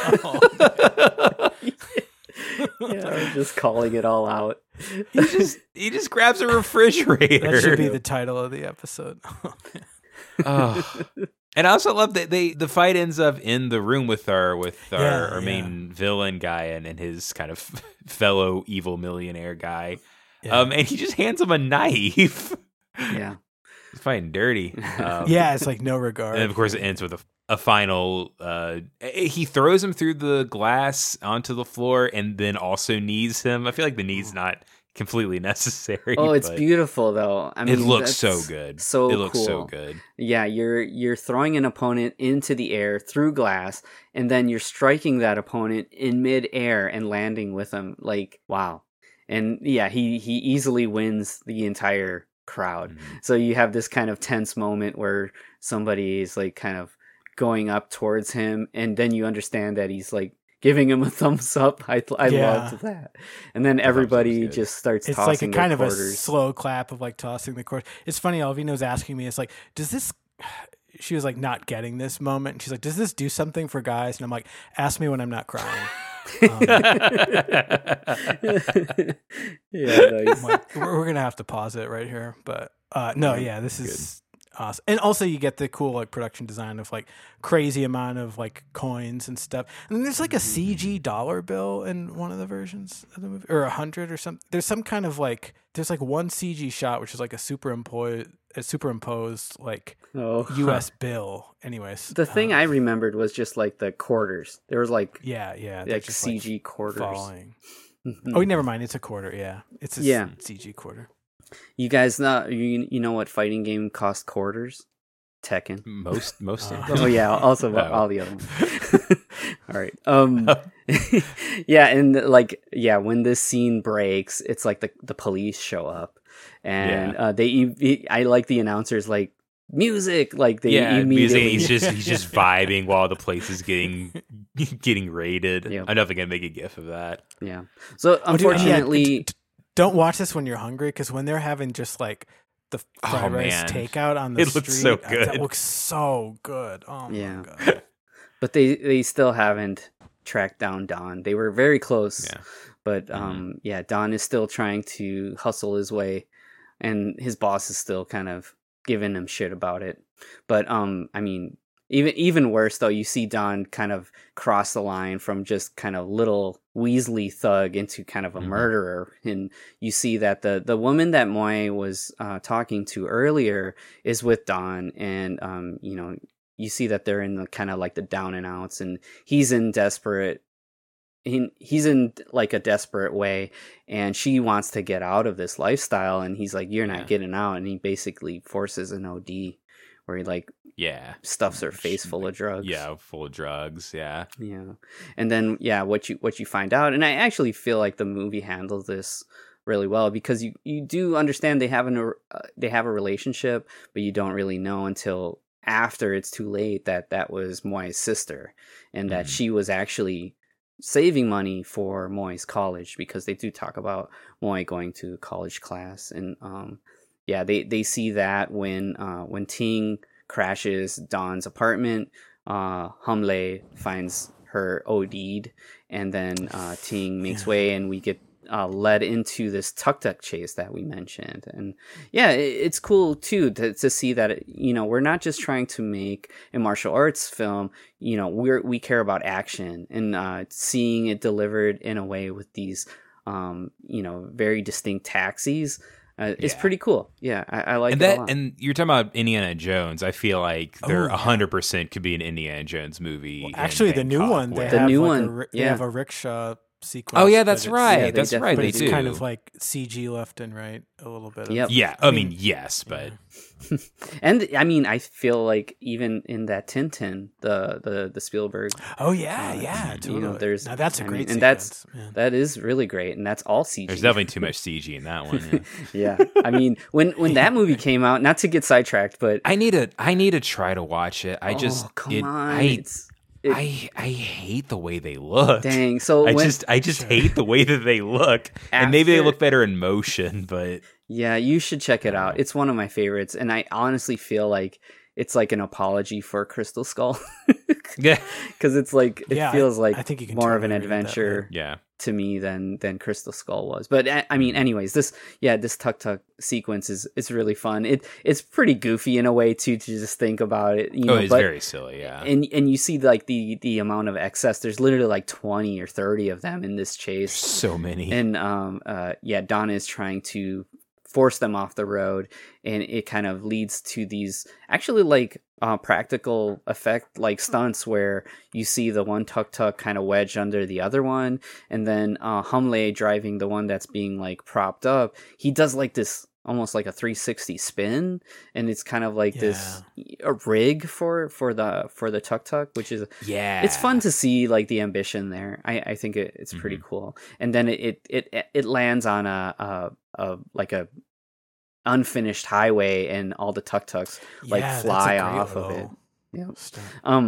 Oh, Yeah, I'm just calling it all out. he just he just grabs a refrigerator. that should be the title of the episode. Oh. And I also love that they the fight ends up in the room with our with our, Yeah, our main villain guy and, and his kind of fellow evil millionaire guy. Yeah. Um, and he just hands him a knife. Yeah. He's fighting dirty. Um, Yeah, it's like no regard. And of course, it ends with a, a final. Uh, he throws him through the glass onto the floor, and then also knees him. I feel like the knee's not completely necessary. Oh, it's but beautiful though. I mean, it looks that's so good. So it looks cool. so good. Yeah, you're you're throwing an opponent into the air through glass, and then you're striking that opponent in midair and landing with them. Like, wow. And yeah, he he easily wins the entire crowd. Mhm. So you have this kind of tense moment where somebody is like kind of going up towards him, and then you understand that he's like giving him a thumbs up. I I Yeah. loved that. And then The thumbs up was everybody good. just starts It's like tossing a their kind of a quarters. slow clap of like tossing the quarters. It's funny. Alvina's asking me, it's like, does this, she was like not getting this moment. And she's like, does this do something for guys? And I'm like, ask me when I'm not crying. Um, Yeah, nice. I'm like, we're, we're going to have to pause it right here. But uh, no, yeah, this is awesome. And also you get the cool like production design of like crazy amount of like coins and stuff. And then there's like a C G dollar bill in one of the versions of the movie, or a hundred or something. There's some kind of like, there's like one C G shot, which is like a superimposed, a superimposed like Oh. U S bill. Anyways. The thing um, I remembered was just like the quarters. There was like yeah, yeah. they're like just, C G quarters. falling. Mhm. Oh, never mind. It's a quarter. Yeah. It's a Yeah. C G quarter. You guys know you, you know what fighting game cost quarters? Tekken. Most most Uh, of them. Oh yeah, also Oh. all the other ones. All right. Um yeah, and like yeah, when this scene breaks, it's like the the police show up and Yeah. uh they e- I like the announcers like music like they yeah, immediately music, he's just he's just vibing while the place is getting getting raided. Yeah. I'm definitely gonna make a gif of that. yeah. So Oh, dude, and yeah, unfortunately d- d- don't watch this when you're hungry, because when they're having just like the fried Oh, rice man. takeout on the It street, looks so uh, that good. looks so good. Oh Yeah. my god. but they they still haven't tracked down Don. They were very close. Yeah. But um yeah, Don is still trying to hustle his way and his boss is still kind of giving him shit about it. But um I mean even even worse though, you see Don kind of cross the line from just kind of little Weasley thug into kind of a Mhm. murderer, and you see that the the woman that Moy was uh, talking to earlier is with Don, and um you know you see that they're in the kind of like the down and outs, and he's in desperate he, he's in like a desperate way, and she wants to get out of this lifestyle, and he's like, you're not Yeah. getting out, and he basically forces an O D where he like Yeah. stuffs her face full of drugs. Yeah, full of drugs. Yeah. Yeah. And then yeah, what you what you find out, and I actually feel like the movie handles this really well, because you, you do understand they have an uh, they have a relationship, but you don't really know until after it's too late that that was Moy's sister, and that Mhm. she was actually saving money for Moy's college, because they do talk about Moy going to college class. And um yeah, they they see that when uh when Ting crashes Don's apartment, uh Humley finds her O D'd, and then uh Ting makes Yeah. way, and we get uh, led into this tuk-tuk chase that we mentioned. And yeah, it, it's cool too to, to see that, you know, we're not just trying to make a martial arts film. You know, we're we care about action, and uh seeing it delivered in a way with these um you know very distinct taxis uh, it's Yeah. pretty cool. Yeah, I, I like And it a that lot. and you're talking about Indiana Jones. I feel like there Oh, a hundred percent could be an Indiana Jones movie. Well, in actually, the new Bangkok one, they where- The have new like one, A, ri- they yeah. have a rickshaw sequence. Oh yeah, but that's it's- right. Yeah, they that's right. definitely But They it's do. kind of like C G left and right a little bit. Yep. Of, yeah. I mean, yes, but And I mean, I feel like even in that Tintin, the the the Spielberg, Oh yeah, Uh, yeah. you Totally. know, there's- now that's a I great mean, and sequence. that's- man. that is really great, and that's all C G. there's definitely too much C G in that one. Yeah. Yeah, I mean, when when that movie came out, not to get sidetracked, but I need to. I need to try to watch it. I just. oh, come it, on, I, it's it, I I hate the way they look. dang. So I when, just I just Sure. hate the way that they look. And maybe they After- look better in motion, but yeah, you should check it out. Uh, It's one of my favorites, and I honestly feel like it's like an apology for Crystal Skull, yeah, because it's like it Yeah, I- feels like I think you can more of an totally read that adventure yeah. to me than than Crystal Skull was. But I I mean, anyways, this yeah, this tuk tuk sequence is is really fun. It it's pretty goofy in a way too to just think about it. You know, Oh, it's but, very silly. Yeah, and and you see like the the amount of excess. There's literally like twenty or thirty of them in this chase. so many. And um uh yeah, Donna is trying to force them off the road, and it kind of leads to these actually like uh practical effect like stunts where you see the one tuk tuk kind of wedged under the other one, and then uh Humley driving the one that's being like propped up, he does like this almost like a three sixty spin, and it's kind of like this a rig for for the for the tuk tuk, which is yeah, it's fun to see like the ambition there. I, I think it, it's pretty cool. And then it it it, it lands on a, a a like a unfinished highway, and all the tuk tuks like Yeah, that's a fly great off of it. little Yeah. stuff. Um,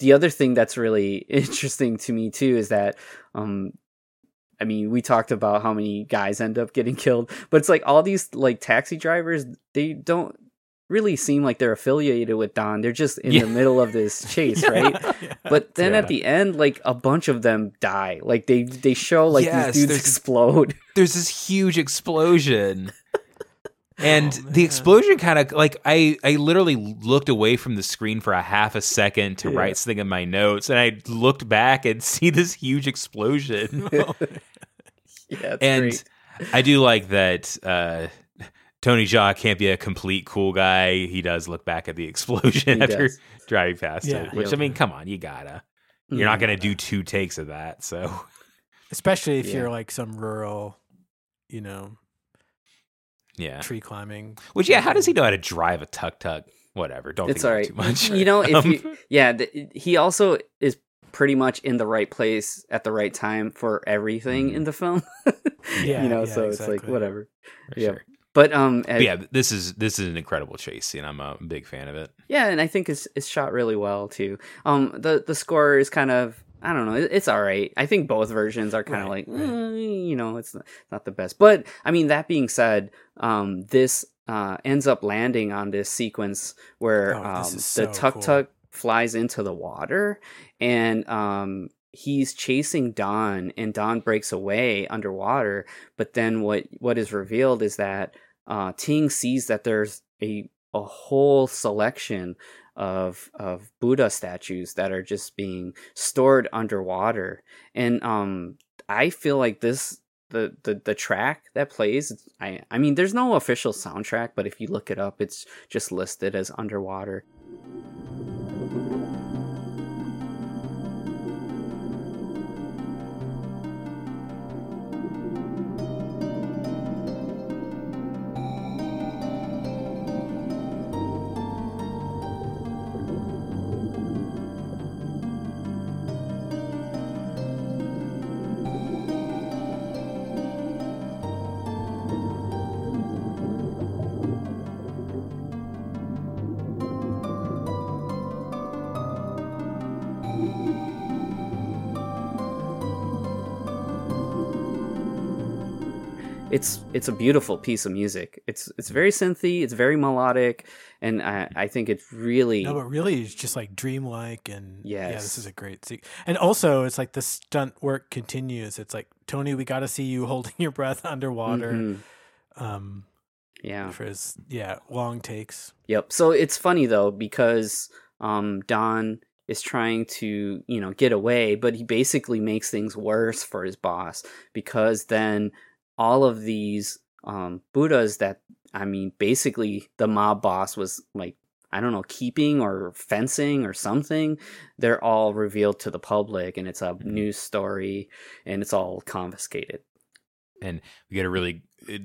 the other thing that's really interesting to me too is that, um, I mean, we talked about how many guys end up getting killed, but it's like all these like taxi drivers, they don't really seem like they're affiliated with Don. They're just in yeah. the middle of this chase, yeah. right? Yeah. But then yeah. at the end, like a bunch of them die. Like they they show like yes, these dudes explode. There's this huge explosion. And oh, the explosion kind of like I, I literally looked away from the screen for a half a second to yeah. write something in my notes, and I looked back and see this huge explosion. yeah, and great. I do like that uh, Tony Jaa can't be a complete cool guy. He does look back at the explosion he after does. driving past yeah, it. Which yeah. I mean, come on, you gotta. You're yeah. not gonna do two takes of that, so especially if yeah. you're like some rural, you know. Yeah, tree climbing. Which yeah, how does he know how to drive a tuk tuk? Whatever, don't it's think all right. too much. You know, if um, you, yeah, the, he also is pretty much in the right place at the right time for everything mm-hmm. in the film. yeah, you know, yeah, so exactly. it's like whatever. For yeah, sure. but um, but yeah, this is this is an incredible chase scene. I'm a big fan of it. Yeah, and I think it's it's shot really well too. Um, the the score is kind of. I don't know. It's all right. I think both versions are kind of right, like, right. eh, you know, it's not, not the best. But I mean, that being said, um, this uh, ends up landing on this sequence where oh, um, so the tuk tuk cool. flies into the water, and um, he's chasing Don, and Don breaks away underwater. But then what what is revealed is that uh, Ting sees that there's a a whole selection of of Buddha statues that are just being stored underwater, and um I feel like this the the the track that plays, I I mean there's no official soundtrack, but if you look it up, it's just listed as Underwater. It's it's a beautiful piece of music. It's it's very synthy. It's very melodic, and I, I think it's really no, but really it's just like dreamlike, and yes. yeah, this is a great scene. And also, it's like the stunt work continues. It's like, Tony, we got to see you holding your breath underwater. Mm-hmm. Um, yeah, for his yeah long takes. Yep. So it's funny though, because um, Don is trying to, you know, get away, but he basically makes things worse for his boss, because then all of these um, Buddhas that, I mean, basically the mob boss was like, I don't know, keeping or fencing or something, they're all revealed to the public, and it's a mm-hmm. news story, and it's all confiscated. And we get a really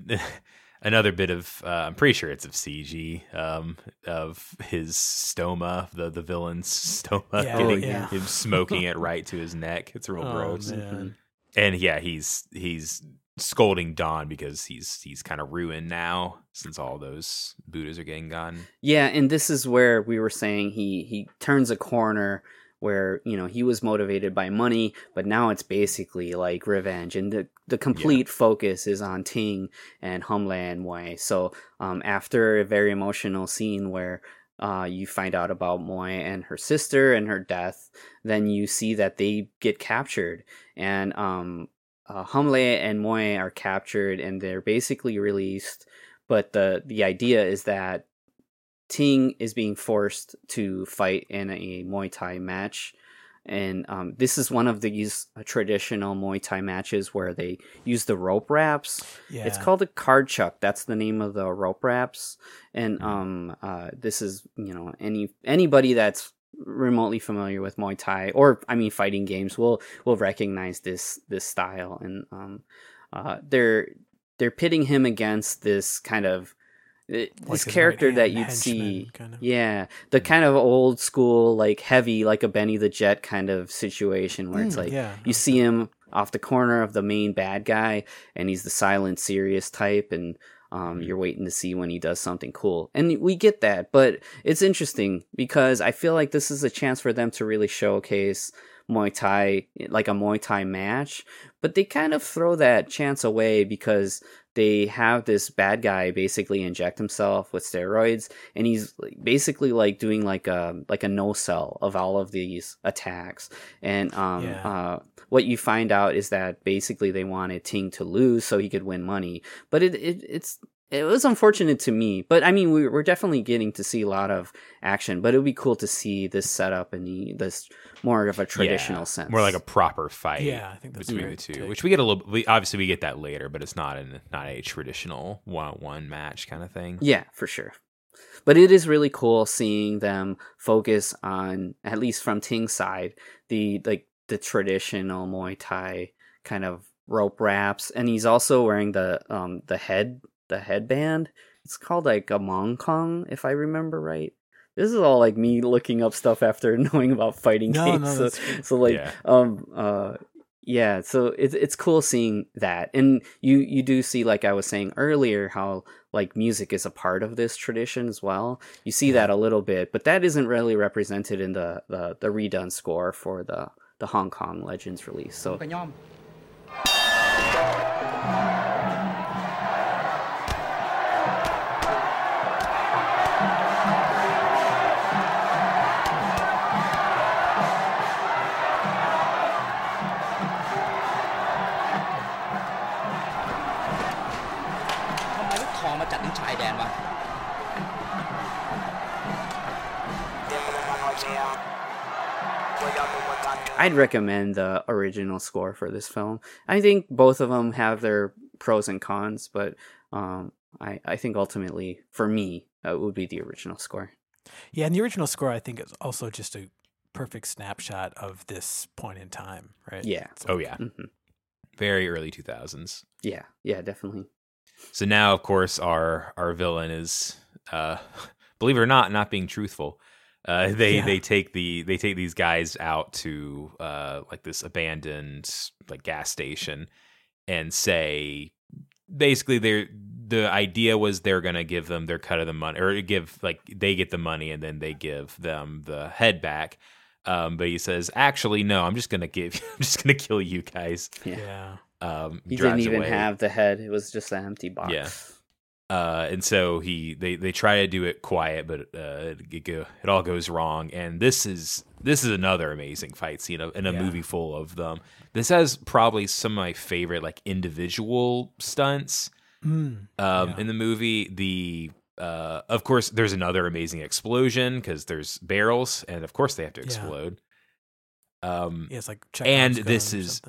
another bit of uh, I'm pretty sure it's of C G um, of his stoma, the the villain's stoma, yeah, getting oh, yeah. him smoking it right to his neck. It's real oh, gross. Man. And yeah, he's he's scolding Don because he's he's kind of ruined now since all those Buddhas are getting gone. Yeah, and this is where we were saying he he turns a corner where, you know, he was motivated by money, but now it's basically like revenge, and the the complete yeah. focus is on Ting and Humle and Moy. So um, after a very emotional scene where uh, you find out about Moy and her sister and her death, then you see that they get captured, and um, uh, Humle and Moy are captured, and they're basically released. But the the idea is that Ting is being forced to fight in a Muay Thai match. And um, this is one of these uh, traditional Muay Thai matches where they use the rope wraps. Yeah. It's called a card chuck. That's the name of the rope wraps. And um, uh, this is, you know, any anybody that's remotely familiar with Muay Thai, or I mean fighting games, will will recognize this this style. And um, uh, they're they're pitting him against this kind of It, like this character that you'd see, kind of. yeah, the kind of old school, like heavy, like a Benny the Jet kind of situation where mm, it's like yeah, you see him off the corner of the main bad guy, and he's the silent, serious type, and Um, you're waiting to see when he does something cool. And we get that, but it's interesting because I feel like this is a chance for them to really showcase Muay Thai, like a Muay Thai match, but they kind of throw that chance away because they have this bad guy basically inject himself with steroids, and he's basically like doing like a like a no sell of all of these attacks. And um, yeah. uh, what you find out is that basically they wanted Ting to lose so he could win money, but it, it it's. It was unfortunate to me, but I mean, we, we're definitely getting to see a lot of action. But it would be cool to see this setup in the, this more of a traditional yeah, sense, more like a proper fight. Yeah, I think that's between the two, take. Which we get a little. We, obviously, we get that later, but it's not in not a traditional one-on-one match kind of thing. Yeah, for sure. But it is really cool seeing them focus on, at least from Ting's side, the like the traditional Muay Thai kind of rope wraps, and he's also wearing the um the head. the headband. It's called like a Mong Kong, if I remember right. This is all like me looking up stuff after knowing about fighting no, games. No, so, so like, yeah. um, uh, yeah. So it's it's cool seeing that, and you you do see, like I was saying earlier, how like music is a part of this tradition as well. You see that a little bit, but that isn't really represented in the the, the redone score for the the Hong Kong Legends release. So. I'd recommend the original score for this film. I think both of them have their pros and cons, but um, I, I think ultimately, for me, uh, it would be the original score. Yeah, and the original score, I think, is also just a perfect snapshot of this point in time, right? Yeah. Like, oh, yeah. Mm-hmm. Very early two thousands. Yeah, yeah, definitely. So now, of course, our, our villain is, uh, believe it or not, not being truthful. Uh, they yeah. they take the they take these guys out to uh, like this abandoned like gas station and say basically they're the idea was they're gonna give them their cut of the money, or give like they get the money and then they give them the head back. Um, but he says, actually, no, I'm just gonna give I'm just gonna kill you guys. Yeah. Um, he didn't even away. have the head; it was just an empty box. Yeah. Uh, and so he they, they try to do it quiet, but uh, it, go, it all goes wrong. And this is this is another amazing fight scene in a yeah. movie full of them. This has probably some of my favorite like individual stunts mm, um, yeah. in the movie. The uh, of course there's another amazing explosion because there's barrels, and of course they have to explode. Yeah. Um, yeah, it's like and this is.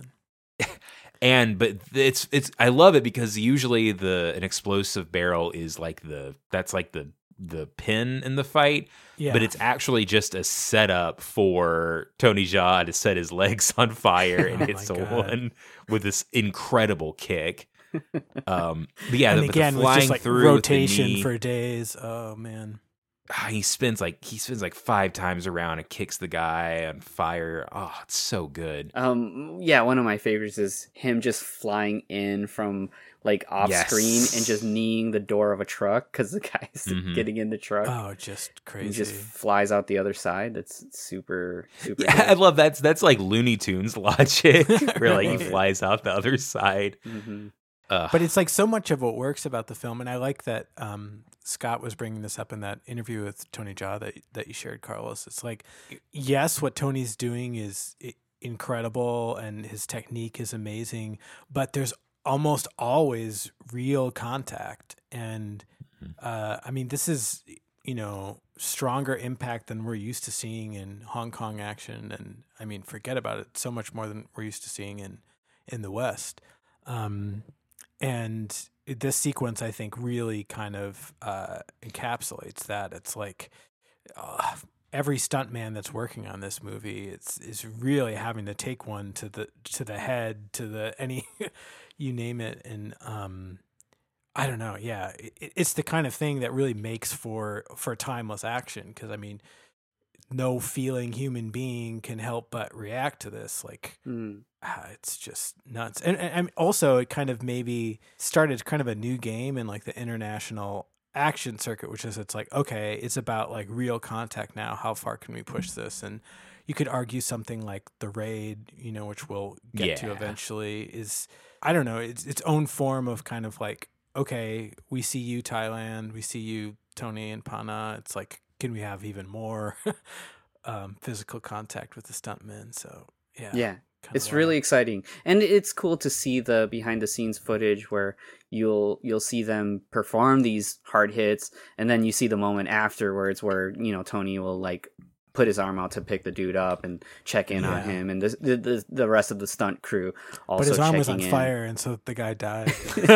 And but it's it's I love it because usually the an explosive barrel is like the that's like the the pin in the fight, yeah. but it's actually just a setup for Tony Jaa to set his legs on fire and oh hit someone with this incredible kick. Um, but yeah, and the, again, the flying just like through rotation knee, for days. Oh man. He spins like he spins like five times around and kicks the guy on fire. Oh, it's so good. Um, yeah, one of my favorites is him just flying in from like off yes. screen and just kneeing the door of a truck because the guy's mm-hmm. getting in the truck. Oh, just crazy! He just flies out the other side. That's super, super. Yeah, good. I love that. That's like Looney Tunes logic, where like he flies out the other side. Mm-hmm. But it's like so much of what works about the film, and I like that um, Scott was bringing this up in that interview with Tony Jaa that that you shared, Carlos. It's like, yes, what Tony's doing is incredible, and his technique is amazing, but there's almost always real contact, and uh, I mean, this is you know stronger impact than we're used to seeing in Hong Kong action, and I mean, forget about it, so much more than we're used to seeing in in the West. Um, And this sequence, I think, really kind of uh, encapsulates that. It's like uh, every stuntman that's working on this movie is is really having to take one to the to the head, to the any, you name it. And um, I don't know, yeah, it, it's the kind of thing that really makes for for timeless action. Because I mean, no feeling human being can help but react to this. Like, Mm. ah, it's just nuts. And, and, and also, it kind of maybe started kind of a new game in like the international action circuit, which is it's like, okay, it's about like real contact now. How far can we push this? And you could argue something like The Raid, you know, which we'll get Yeah. to eventually, is, I don't know, it's its own form of kind of like, okay, we see you, Thailand, we see you, Tony and Pana. It's like, can we have even more um, physical contact with the stuntmen? So yeah, Yeah. kinda It's wild. really exciting, and it's cool to see the behind the scenes footage where you'll you'll see them perform these hard hits, and then you see the moment afterwards where, you know, Tony will like put his arm out to pick the dude up and check in on Yeah. him, and the, the the the rest of the stunt crew also But his arm checking was on in. fire, and so the guy died.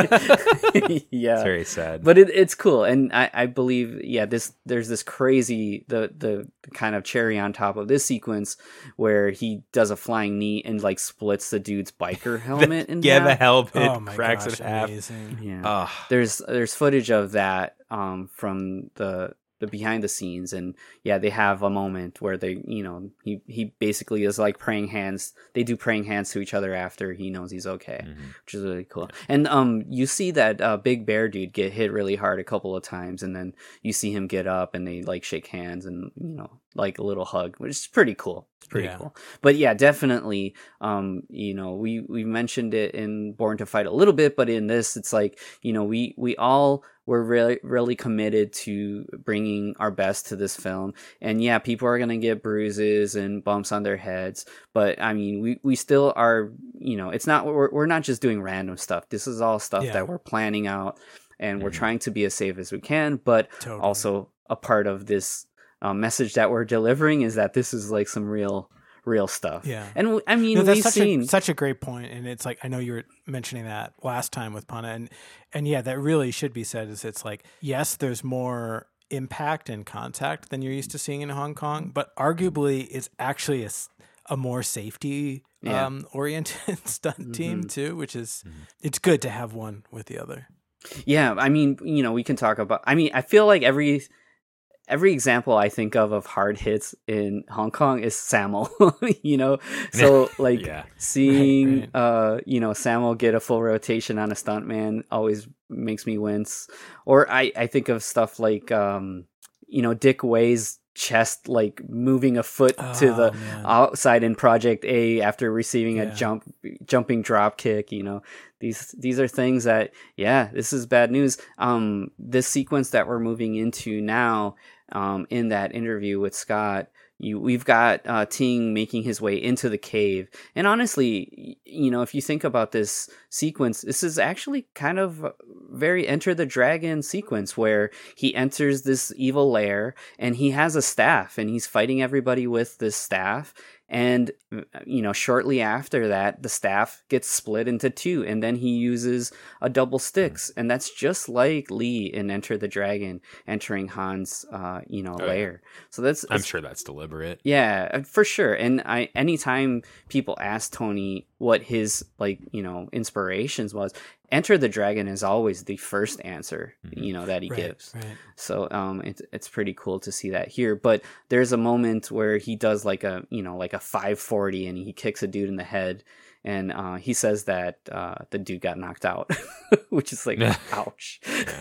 Yeah, It's very sad. but it, it's cool, and I, I believe yeah this there's this crazy the the kind of cherry on top of this sequence where he does a flying knee and like splits the dude's biker helmet in yeah, half. the helmet Oh my cracks gosh, in half. amazing. Yeah, Ugh. there's there's footage of that um from the the behind the scenes, and yeah, they have a moment where they, you know, he he basically is like praying hands. They do praying hands to each other after he knows he's okay, Mhm. which is really cool. And um, you see that uh, big bear dude get hit really hard a couple of times, and then you see him get up and they like shake hands and, you know, like a little hug, which is pretty cool. It's pretty Yeah. cool. But yeah, definitely. Um, you know, we we mentioned it in Born to Fight a little bit, but in this, it's like, you know, we we all were really really committed to bringing our best to this film. And yeah, people are gonna get bruises and bumps on their heads, but I mean, we we still are. You know, it's not we're we're not just doing random stuff. This is all stuff Yeah. that we're planning out, and we're Mhm. trying to be as safe as we can. But Totally. also a part of this uh, message that we're delivering is that this is like some real real stuff. Yeah. And w- I mean, No, that's we've such seen a, such a great point, and it's like I know you were mentioning that last time with Pana, and and yeah, that really should be said. Is it's like yes, there's more impact and contact than you're used to seeing in Hong Kong, but arguably it's actually a, s- a more safety Yeah. um, oriented stunt team Mhm. too, which is Mhm. it's good to have one with the other. Yeah, I mean, you know, we can talk about. I mean, I feel like every every example I think of of hard hits in Hong Kong is Sammo. You know, so like Yeah. seeing, Right, uh, you know, Sammo get a full rotation on a stuntman always makes me wince. Or I I think of stuff like, um, you know, Dick Way's chest like moving a foot to Oh, the man. outside in Project A after receiving Yeah. a jump jumping drop kick. You know, these these are things that, yeah, this is bad news. Um, this sequence that we're moving into now, um, in that interview with Scott, you we've got uh, Ting making his way into the cave, and honestly, y- you know, if you think about this sequence, this is actually kind of very Enter the Dragon sequence where he enters this evil lair and he has a staff and he's fighting everybody with this staff. And, you know, shortly after that, the staff gets split into two, and then he uses a double sticks. And that's just like Lee in Enter the Dragon entering Han's, uh, you know, Oh, yeah. lair. So that's, I'm it's- sure that's deliberate. yeah, uh, for sure. And I, anytime people ask Tony what his, like, you know, inspirations was, Enter the Dragon is always the first answer, Mhm. you know, that he right, gives. right. So um, it's it's pretty cool to see that here. But there's a moment where he does like a, you know, like a five forty, and he kicks a dude in the head, and uh, he says that uh, the dude got knocked out, which is like, ouch.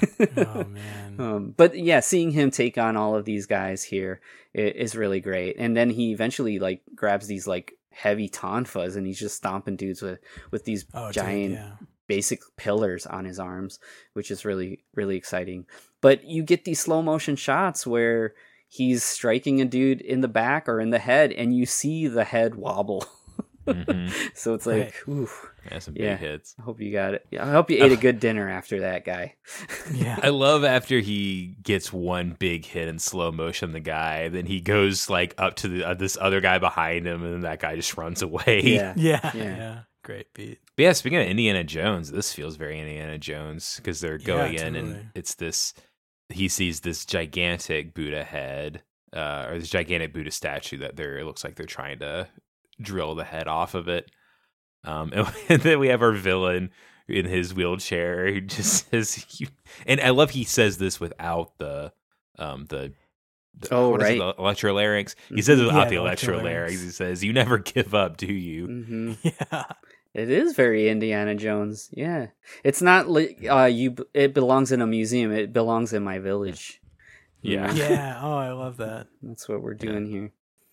Oh man. Um, but yeah, seeing him take on all of these guys here i- is really great. And then he eventually like grabs these like heavy tonfas, and he's just stomping dudes with with these Oh, dude, giant yeah. basic pillars on his arms, which is really really exciting. But you get these slow motion shots where he's striking a dude in the back or in the head, and you see the head wobble. Mhm. So it's like, ooh, Yeah, some Yeah. big hits. I hope you got it. I hope you ate a good dinner after that, guy. Yeah. I love after he gets one big hit in slow motion, the guy, then he goes like up to the, uh, this other guy behind him, and then that guy just runs away. Yeah. Yeah, Yeah. yeah, great beat. But yeah, speaking of Indiana Jones, this feels very Indiana Jones because they're Yeah, going in totally. and it's this. He sees this gigantic Buddha head, uh, or this gigantic Buddha statue that they're. It looks like they're trying to drill the head off of it. Um, and, and then we have our villain in his wheelchair who just says, you, and I love he says this without the, um, the Oh, what right. is it, the electrolarynx. He says Yeah, about the the electrolarynx. electrolarynx. He says, "You never give up, do you?" Mm-hmm. Yeah. It is very Indiana Jones. Yeah, it's not like uh, you. It belongs in a museum. It belongs in my village. You Yeah. know? Yeah. Oh, I love that. That's what we're doing here.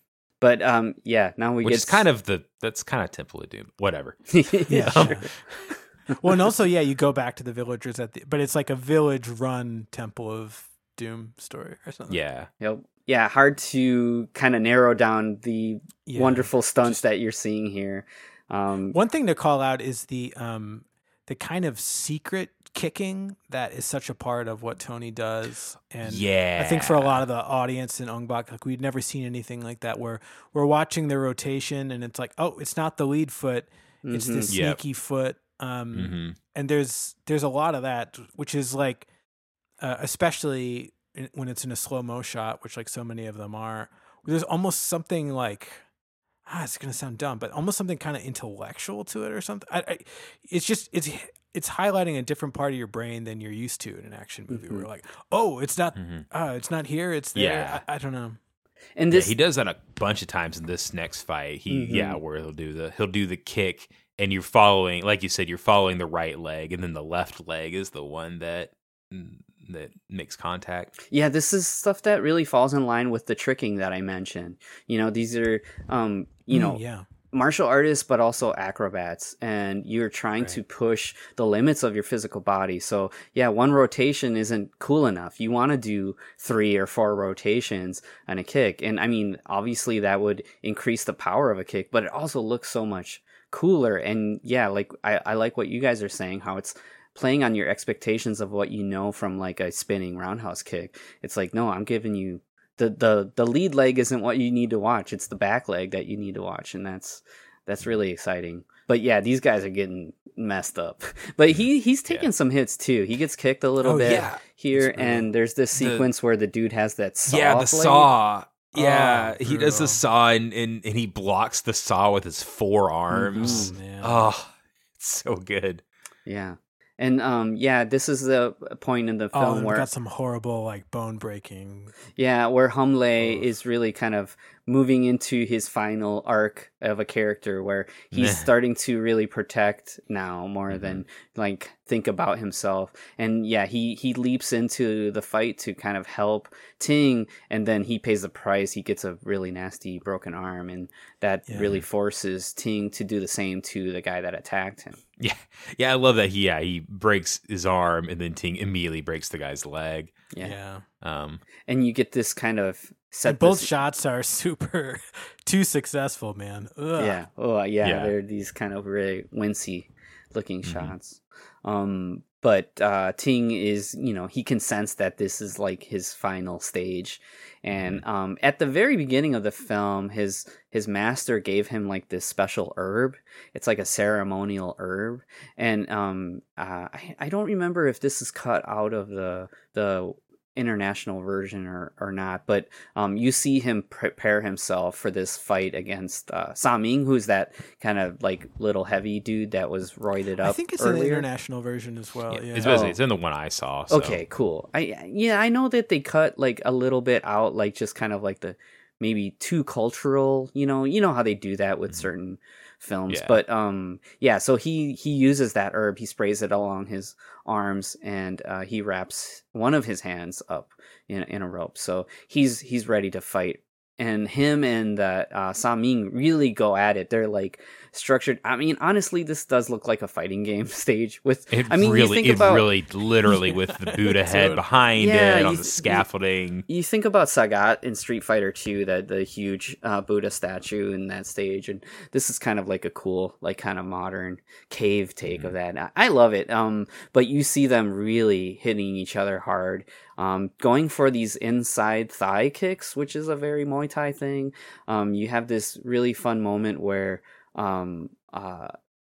But um, yeah. Now we Which get is kind of the that's kind of Temple of Doom. Whatever. Yeah. sure. yeah. Well, and also, yeah, you go back to the villagers at the, but it's like a village-run Temple of Doom story or something. Yeah. Yep. Yeah, hard to kind of narrow down the Yeah. wonderful stunts Just- that you're seeing here. Um, One thing to call out is the um the kind of secret kicking that is such a part of what Tony does. And yeah. I think for a lot of the audience in Ong Bak, like we'd never seen anything like that where we're watching the rotation and it's like, oh, it's not the lead foot, it's mhm. this Yep. sneaky foot. Um Mhm. and there's there's a lot of that, which is like uh, especially in, when it's in a slow mo shot, which like so many of them are, there's almost something like ah, it's gonna sound dumb, but almost something kind of intellectual to it or something. I, I, it's just it's it's highlighting a different part of your brain than you're used to in an action movie. Mhm. Where like, oh, it's not, Mhm. uh, it's not here, it's there. Yeah. I, I don't know. And Yeah, this, he does that a bunch of times in this next fight. He Mhm. yeah, where he'll do the he'll do the kick and you're following, like you said, you're following the right leg, and then the left leg is the one that that makes contact. yeah, this is stuff that really falls in line with the tricking that I mentioned. You know, these are, um, you Mm, know, yeah, martial artists, but also acrobats, and you're trying Right. to push the limits of your physical body. So yeah, one rotation isn't cool enough. You want to do three or four rotations on a kick. And I mean, obviously that would increase the power of a kick, but it also looks so much cooler. And yeah, like I, I like what you guys are saying, how it's playing on your expectations of what you know from like a spinning roundhouse kick. It's like, no, I'm giving you the the the lead leg isn't what you need to watch. It's the back leg that you need to watch, and that's that's really exciting. But yeah, these guys are getting messed up. But he he's taking Yeah. some hits too. He gets kicked a little Oh, bit yeah. here, It's brutal. and there's this The- sequence where the dude has that saw. yeah, the blade. saw. Yeah, Oh, he does the brutal. saw and, and and he blocks the saw with his forearms. Oh, man. Oh, it's so good. Yeah, and um yeah, this is the point in the Oh, film and we where got some horrible like bone breaking. yeah, where Humley Oof. is really kind of moving into his final arc of a character where he's Meh. starting to really protect now more Mhm. than like think about himself. And yeah, he he leaps into the fight to kind of help Ting, and then he pays the price. He gets a really nasty broken arm, and that Yeah. really forces Ting to do the same to the guy that attacked him. Yeah, yeah, I love that. He yeah he breaks his arm and then Ting immediately breaks the guy's leg. Yeah. Yeah. Um, And you get this kind of set And both this- shots are super too successful, man. Ugh. Yeah. Oh, yeah. Yeah. They're these kind of really wincy looking Mhm. shots. Um, but uh, Ting is, you know, he can sense that this is like his final stage. And um, at the very beginning of the film, his his master gave him like this special herb. It's like a ceremonial herb, and um, uh, I I don't remember if this is cut out of the the international version or, or not, but um, you see him prepare himself for this fight against uh, Sa Ming, who's that kind of like little heavy dude that was roided up. I think it's in the earlier. international version as well. yeah, Yeah. it's basically Oh. it's in the one I saw. So. Okay, cool. I yeah, I know that they cut like a little bit out, like just kind of like the maybe too cultural. You know, you know how they do that with Mhm. certain films. Yeah. But um, yeah. So he he uses that herb. He sprays it along his arms, and uh, he wraps one of his hands up in in a rope. So he's he's ready to fight. And him and uh, uh, Sa Ming really go at it. They're like structured. I mean, honestly, this does look like a fighting game stage. With It I mean, you really, think it about really, literally, with the Buddha head Totally. behind Yeah, it you on the th- you- scaffolding. You think about Sagat in Street Fighter two, that the huge uh, Buddha statue in that stage, and this is kind of like a cool, like kind of modern cave take of that. I, I love it. Um, but you see them really hitting each other hard, um, going for these inside thigh kicks, which is a very Muay Thai thing. Um, you have this really fun moment where um, uh,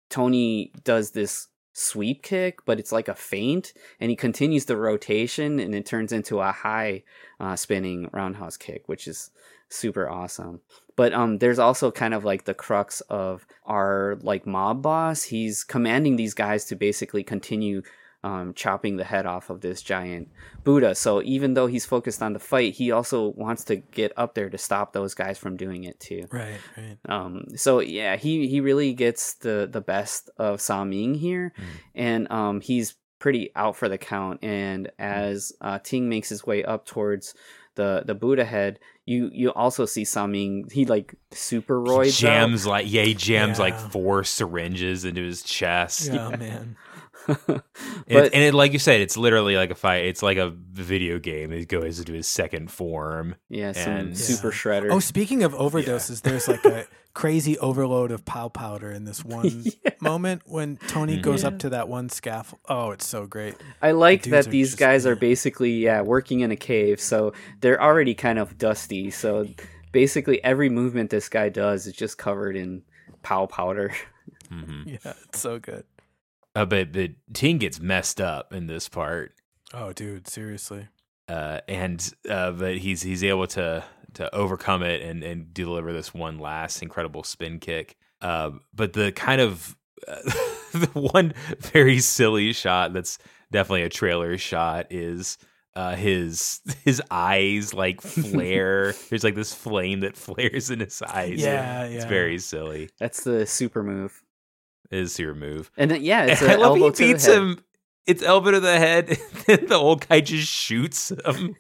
Tony does this sweep kick, but it's like a feint, and he continues the rotation, and it turns into a high uh, spinning roundhouse kick, which is super awesome. But um, there's also kind of like the crux of our like mob boss. He's commanding these guys to basically continue um, chopping the head off of this giant Buddha. So even though he's focused on the fight, he also wants to get up there to stop those guys from doing it too. Right, right. Um, so yeah, he, he really gets the, the best of Sa Ming here, mm. and um, he's pretty out for the count. And as uh, Ting makes his way up towards the the Buddha head, you you also see Sa Ming, he like superroids he jams out. like yeah he jams yeah. like four syringes into his chest. Yeah, yeah. man. but, it, and it, like you said, it's literally like a fight. It's like a video game. It goes into his second form. Yeah, some and, super yeah. shredder. Oh, speaking of overdoses, yeah. there's like a crazy overload of pow powder in this one yeah. moment when Tony goes yeah. up to that one scaffold. Oh, it's so great. I like that these just, guys yeah. are basically yeah working in a cave, so they're already kind of dusty. So basically, every movement this guy does is just covered in pow powder. Mm-hmm. Yeah, it's so good. Uh, but but Ting gets messed up in this part. Oh, dude, seriously. Uh, and uh, but he's he's able to to overcome it and, and deliver this one last incredible spin kick. Uh, but the kind of uh, the one very silly shot that's definitely a trailer shot is uh, his his eyes like flare. There's like this flame that flares in his eyes. Yeah, it's yeah. very silly. That's the super move. Is your move, and then, yeah, it's an I love elbow he beats to the him. It's elbow to the head, and the old guy just shoots him,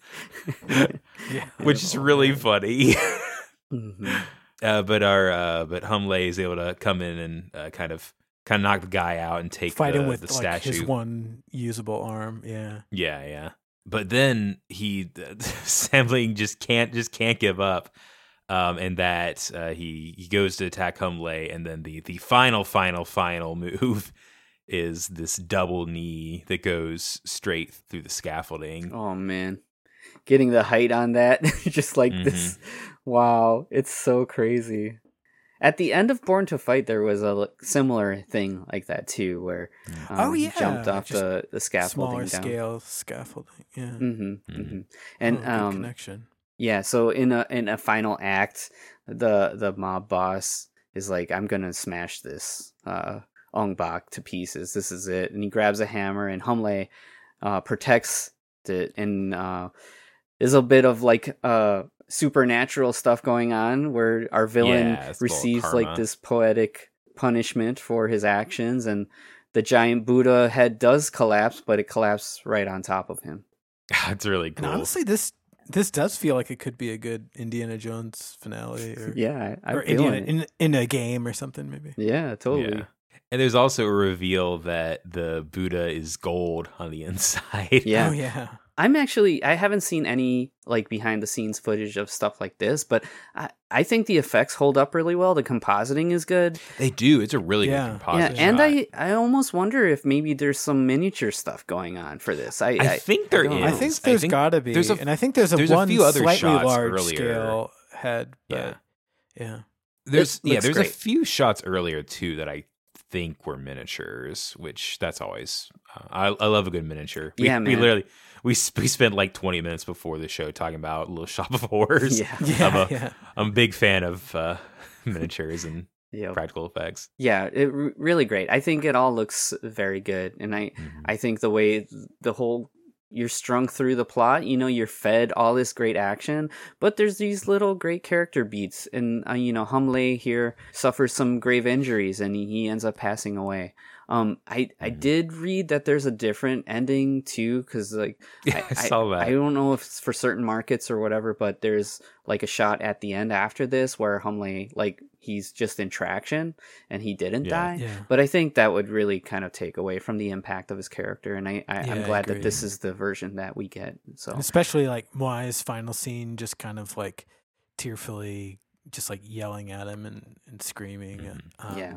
yeah, which is really man. funny. mm-hmm. uh, but our uh, but Hum Le is able to come in and uh, kind of kind of knock the guy out and take fight the, him with the like, statue. his one usable arm. Yeah, yeah, yeah. But then he Sam Ling just can't just can't give up. Um, and that uh, he he goes to attack Hum Le, and then the the final final final move is this double knee that goes straight through the scaffolding. Oh man, getting the height on that, just like mm-hmm. this. Wow, it's so crazy. At the end of Born to Fight, there was a similar thing like that too, where um, oh yeah, he jumped off just the the scaffolding, smaller down. scale scaffolding. Yeah, mm-hmm, mm-hmm. Mm-hmm. and oh, um, connection. Yeah, so in a in a final act, the the mob boss is like, "I'm gonna smash this uh, Ong Bak to pieces. This is it." And he grabs a hammer, and Hum Le uh, protects it. And uh, there's a bit of like uh, supernatural stuff going on, where our villain yeah, receives like this poetic punishment for his actions, and the giant Buddha head does collapse, but it collapses right on top of him. It's really cool. And honestly, this. This does feel like it could be a good Indiana Jones finale, or yeah, I, or Indiana in, in a game or something, maybe. Yeah, totally. Yeah. And there's also a reveal that the Buddha is gold on the inside. Yeah, oh yeah. I'm actually I haven't seen any like behind the scenes footage of stuff like this, but I, I think the effects hold up really well. The compositing is good. They do. It's a really yeah. good composite. Yeah, and shot. I, I almost wonder if maybe there's some miniature stuff going on for this. I I, I think there I is. I think there's got to be, there's a, and I think there's a there's one a few other slightly shots large earlier. scale head. But Yeah, yeah. There's It yeah. looks There's great. a few shots earlier too that I think were miniatures, which that's always uh, I I love a good miniature. We, Yeah, we man. literally we we spent like twenty minutes before the show talking about Little Shop of Horrors. Yeah. Yeah, I'm a yeah. I'm a big fan of uh, miniatures and Yep. practical effects. Yeah, it r- really great. I think it all looks very good, and I Mhm. I think the way the whole you're strung through the plot, you know, you're fed all this great action, but there's these little great character beats, and uh, you know, Hum Le here suffers some grave injuries, and he, he ends up passing away. Um, I I Mhm. did read that there's a different ending too, because like Yeah, I saw that. I don't know if it's for certain markets or whatever, but there's like a shot at the end after this where Hum Le, like he's just in traction and he didn't Yeah. die. Yeah. But I think that would really kind of take away from the impact of his character, and I, I Yeah, I'm I glad that agree. this is the version that we get. So And especially like Moai's final scene, just kind of like tearfully, just like yelling at him and, and screaming. Mhm. And, um, Yeah.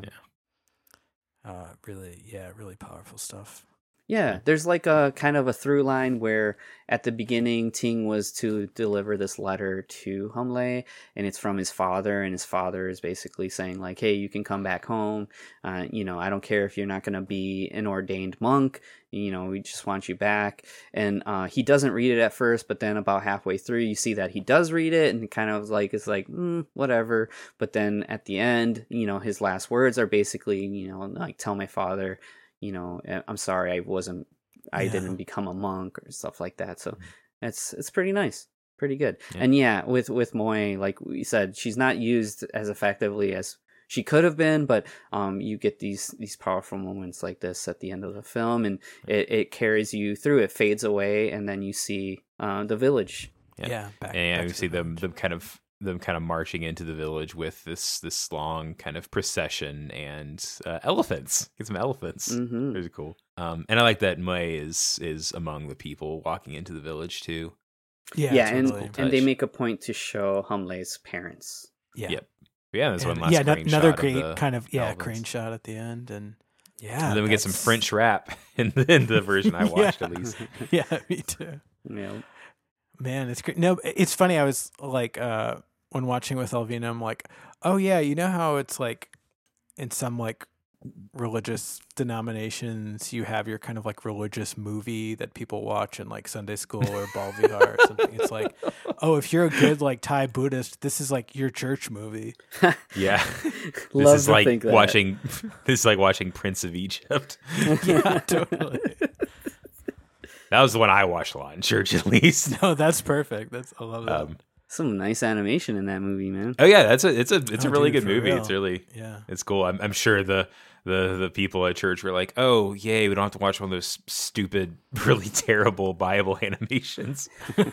Uh, really, yeah, really powerful stuff. yeah, there's like a kind of a through line where at the beginning Ting was to deliver this letter to Hum Le, and it's from his father, and his father is basically saying like, hey, you can come back home. Uh, you know, I don't care if you're not going to be an ordained monk. You know, we just want you back. And uh, he doesn't read it at first, but then about halfway through, you see that he does read it, and kind of like it's like mm, whatever. But then at the end, you know, his last words are basically, you know, like tell my father, you know, I'm sorry I wasn't I Yeah. didn't become a monk or stuff like that. So it's it's pretty nice, pretty good. Yeah. And yeah, with with Moe, like we said, she's not used as effectively as she could have been, but um, you get these these powerful moments like this at the end of the film, and it, it carries you through. It fades away, and then you see uh, the village. Yeah, Yeah, back- and back you to see the them them kind of them kind of marching into the village with this this long kind of procession and uh, elephants. Get some elephants. Mm-hmm. Very cool. Um, and I like that Mei is is among the people walking into the village too. Yeah, Yeah, and, totally. and they touch. make a point to show Hamlei's parents. yeah. Yep. Yeah, there's one And- last yeah, no- crane another shot great of the kind of yeah elephants. crane shot at the end, and yeah, And then we get some that's- French rap in the, in the version I watched Yeah. at least. Yeah, me too. Yeah. Man, it's great. No, it's funny. I was like, uh, when watching with Elvina, I'm like, oh yeah, you know how it's like in some like religious denominations, you have your kind of like religious movie that people watch in like Sunday school or Bal Vihar or something. It's like, oh, if you're a good like Thai Buddhist, this is like your church movie. Yeah. This Love is to like think that. watching this is like watching Prince of Egypt. Yeah, totally. That was the one I watched a lot in church at least. No, that's perfect. That's I love that. Um, Some nice animation in that movie, man. oh yeah, that's a it's a it's Oh, a really dude, good for movie. real. It's really Yeah. it's cool. I'm I'm sure the the the people at church were like, "Oh, yay, we don't have to watch one of those stupid, really terrible Bible animations."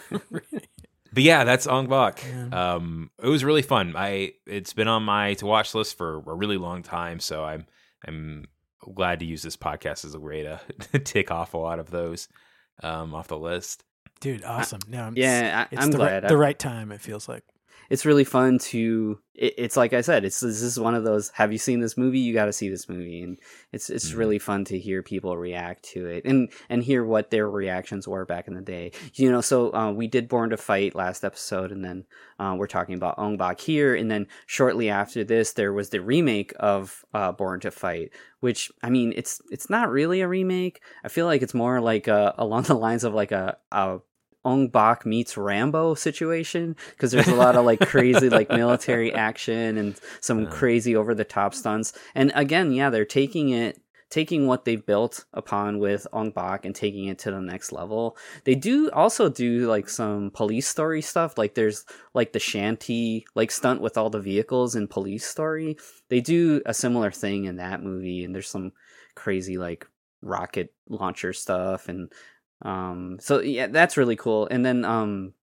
But yeah, that's Ong Bak. Yeah. Um, it was really fun. I it's been on my to watch list for a really long time, so I'm I'm glad to use this podcast as a way to tick off a lot of those um, off the list. Dude, awesome. No, I'm, Yeah, I, it's I'm the glad. Right, the right time. It feels like. It's really fun to. It, it's like I said. It's this is one of those. Have you seen this movie? You got to see this movie, and it's it's Mhm. really fun to hear people react to it and and hear what their reactions were back in the day. You know, so uh, we did Born to Fight last episode, and then uh, we're talking about Ong Bak here, and then shortly after this, there was the remake of uh, Born to Fight, which I mean, it's it's not really a remake. I feel like it's more like a, along the lines of like a. a Ong Bak meets Rambo situation, because there's a lot of like crazy like military action and some Yeah. crazy over the top stunts. And again, yeah, they're taking it taking what they've built upon with Ong Bak and taking it to the next level. They do also do like some Police Story stuff. Like there's like the shanty like stunt with all the vehicles in Police Story. They do a similar thing in that movie, and there's some crazy like rocket launcher stuff, and um so yeah, that's really cool. And then um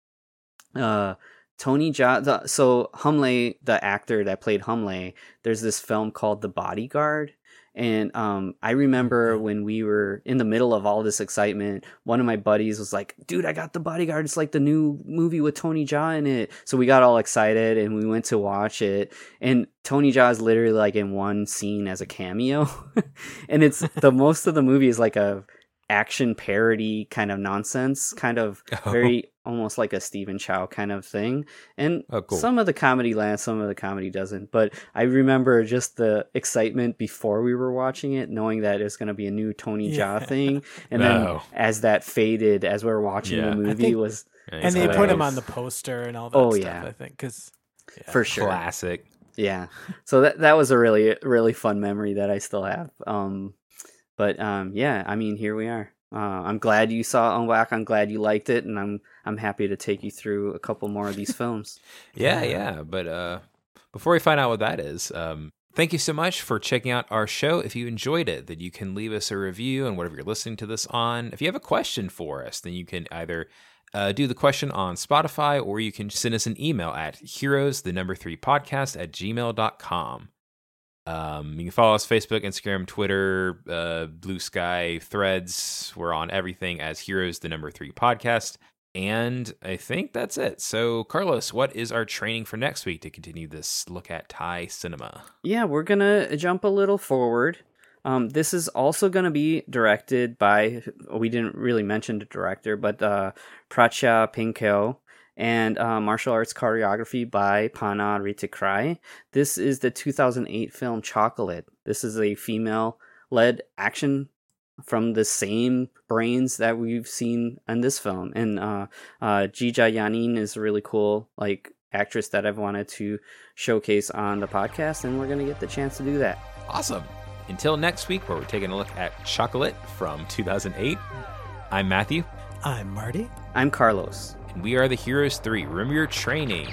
uh Tony Jaa, the, so Hamley, the actor that played Hamley, there's this film called The Bodyguard. And um, I remember when we were in the middle of all this excitement, one of my buddies was like, dude, I got The Bodyguard. It's like the new movie with Tony Jaa in it. So we got all excited and we went to watch it. And Tony Jaa is literally like in one scene as a cameo. And it's the most of the movie is like a action parody kind of nonsense, kind of Oh. very almost like a Stephen Chow kind of thing. And Oh, cool. some of the comedy lands, some of the comedy doesn't. But I remember just the excitement before we were watching it, knowing that it's going to be a new Tony Yeah. Jaa thing. And Oh. then as that faded, as we were watching Yeah. the I movie, think- was Yeah, And it's they put hilarious. him on the poster and all that Oh, stuff, yeah. I think, because for sure. classic. Yeah. So that that was a really really fun memory that I still have. Um, but um, yeah, I mean, here we are. Uh, I'm glad you saw Ong Bak. I'm glad you liked it, and I'm I'm happy to take you through a couple more of these films. Yeah, Yeah. yeah. But uh, before we find out what that is, um, thank you so much for checking out our show. If you enjoyed it, then you can leave us a review on whatever you're listening to this on. If you have a question for us, then you can either uh, do the question on Spotify, or you can send us an email at heroes, the number three podcast at gmail dot com. Um, you can follow us Facebook, Instagram, Twitter, uh, Blue Sky, Threads. We're on everything as Heroes, the number three podcast. And I think that's it. So, Carlos, what is our training for next week to continue this look at Thai cinema? Yeah, we're gonna jump a little forward. Um, this is also gonna be directed by, we didn't really mention the director, but uh, Pracha Pinkeo, and uh, martial arts choreography by Pana Ritikrai. This is the two thousand eight film Chocolate. This is a female-led action from the same brains that we've seen in this film. And uh, uh, Jija Yanin is a really cool like actress that I've wanted to showcase on the podcast, and we're going to get the chance to do that. Awesome. Until next week, where we're taking a look at Chocolate from two thousand eight, I'm Matthew. I'm Marty. I'm Carlos. And we are the Heroes three. Remember your training.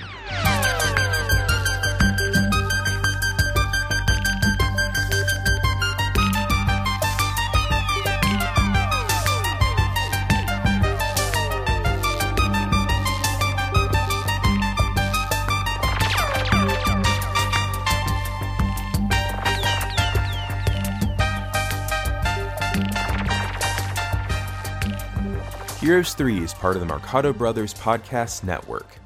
Heroes three is part of the Mercado Brothers Podcast Network.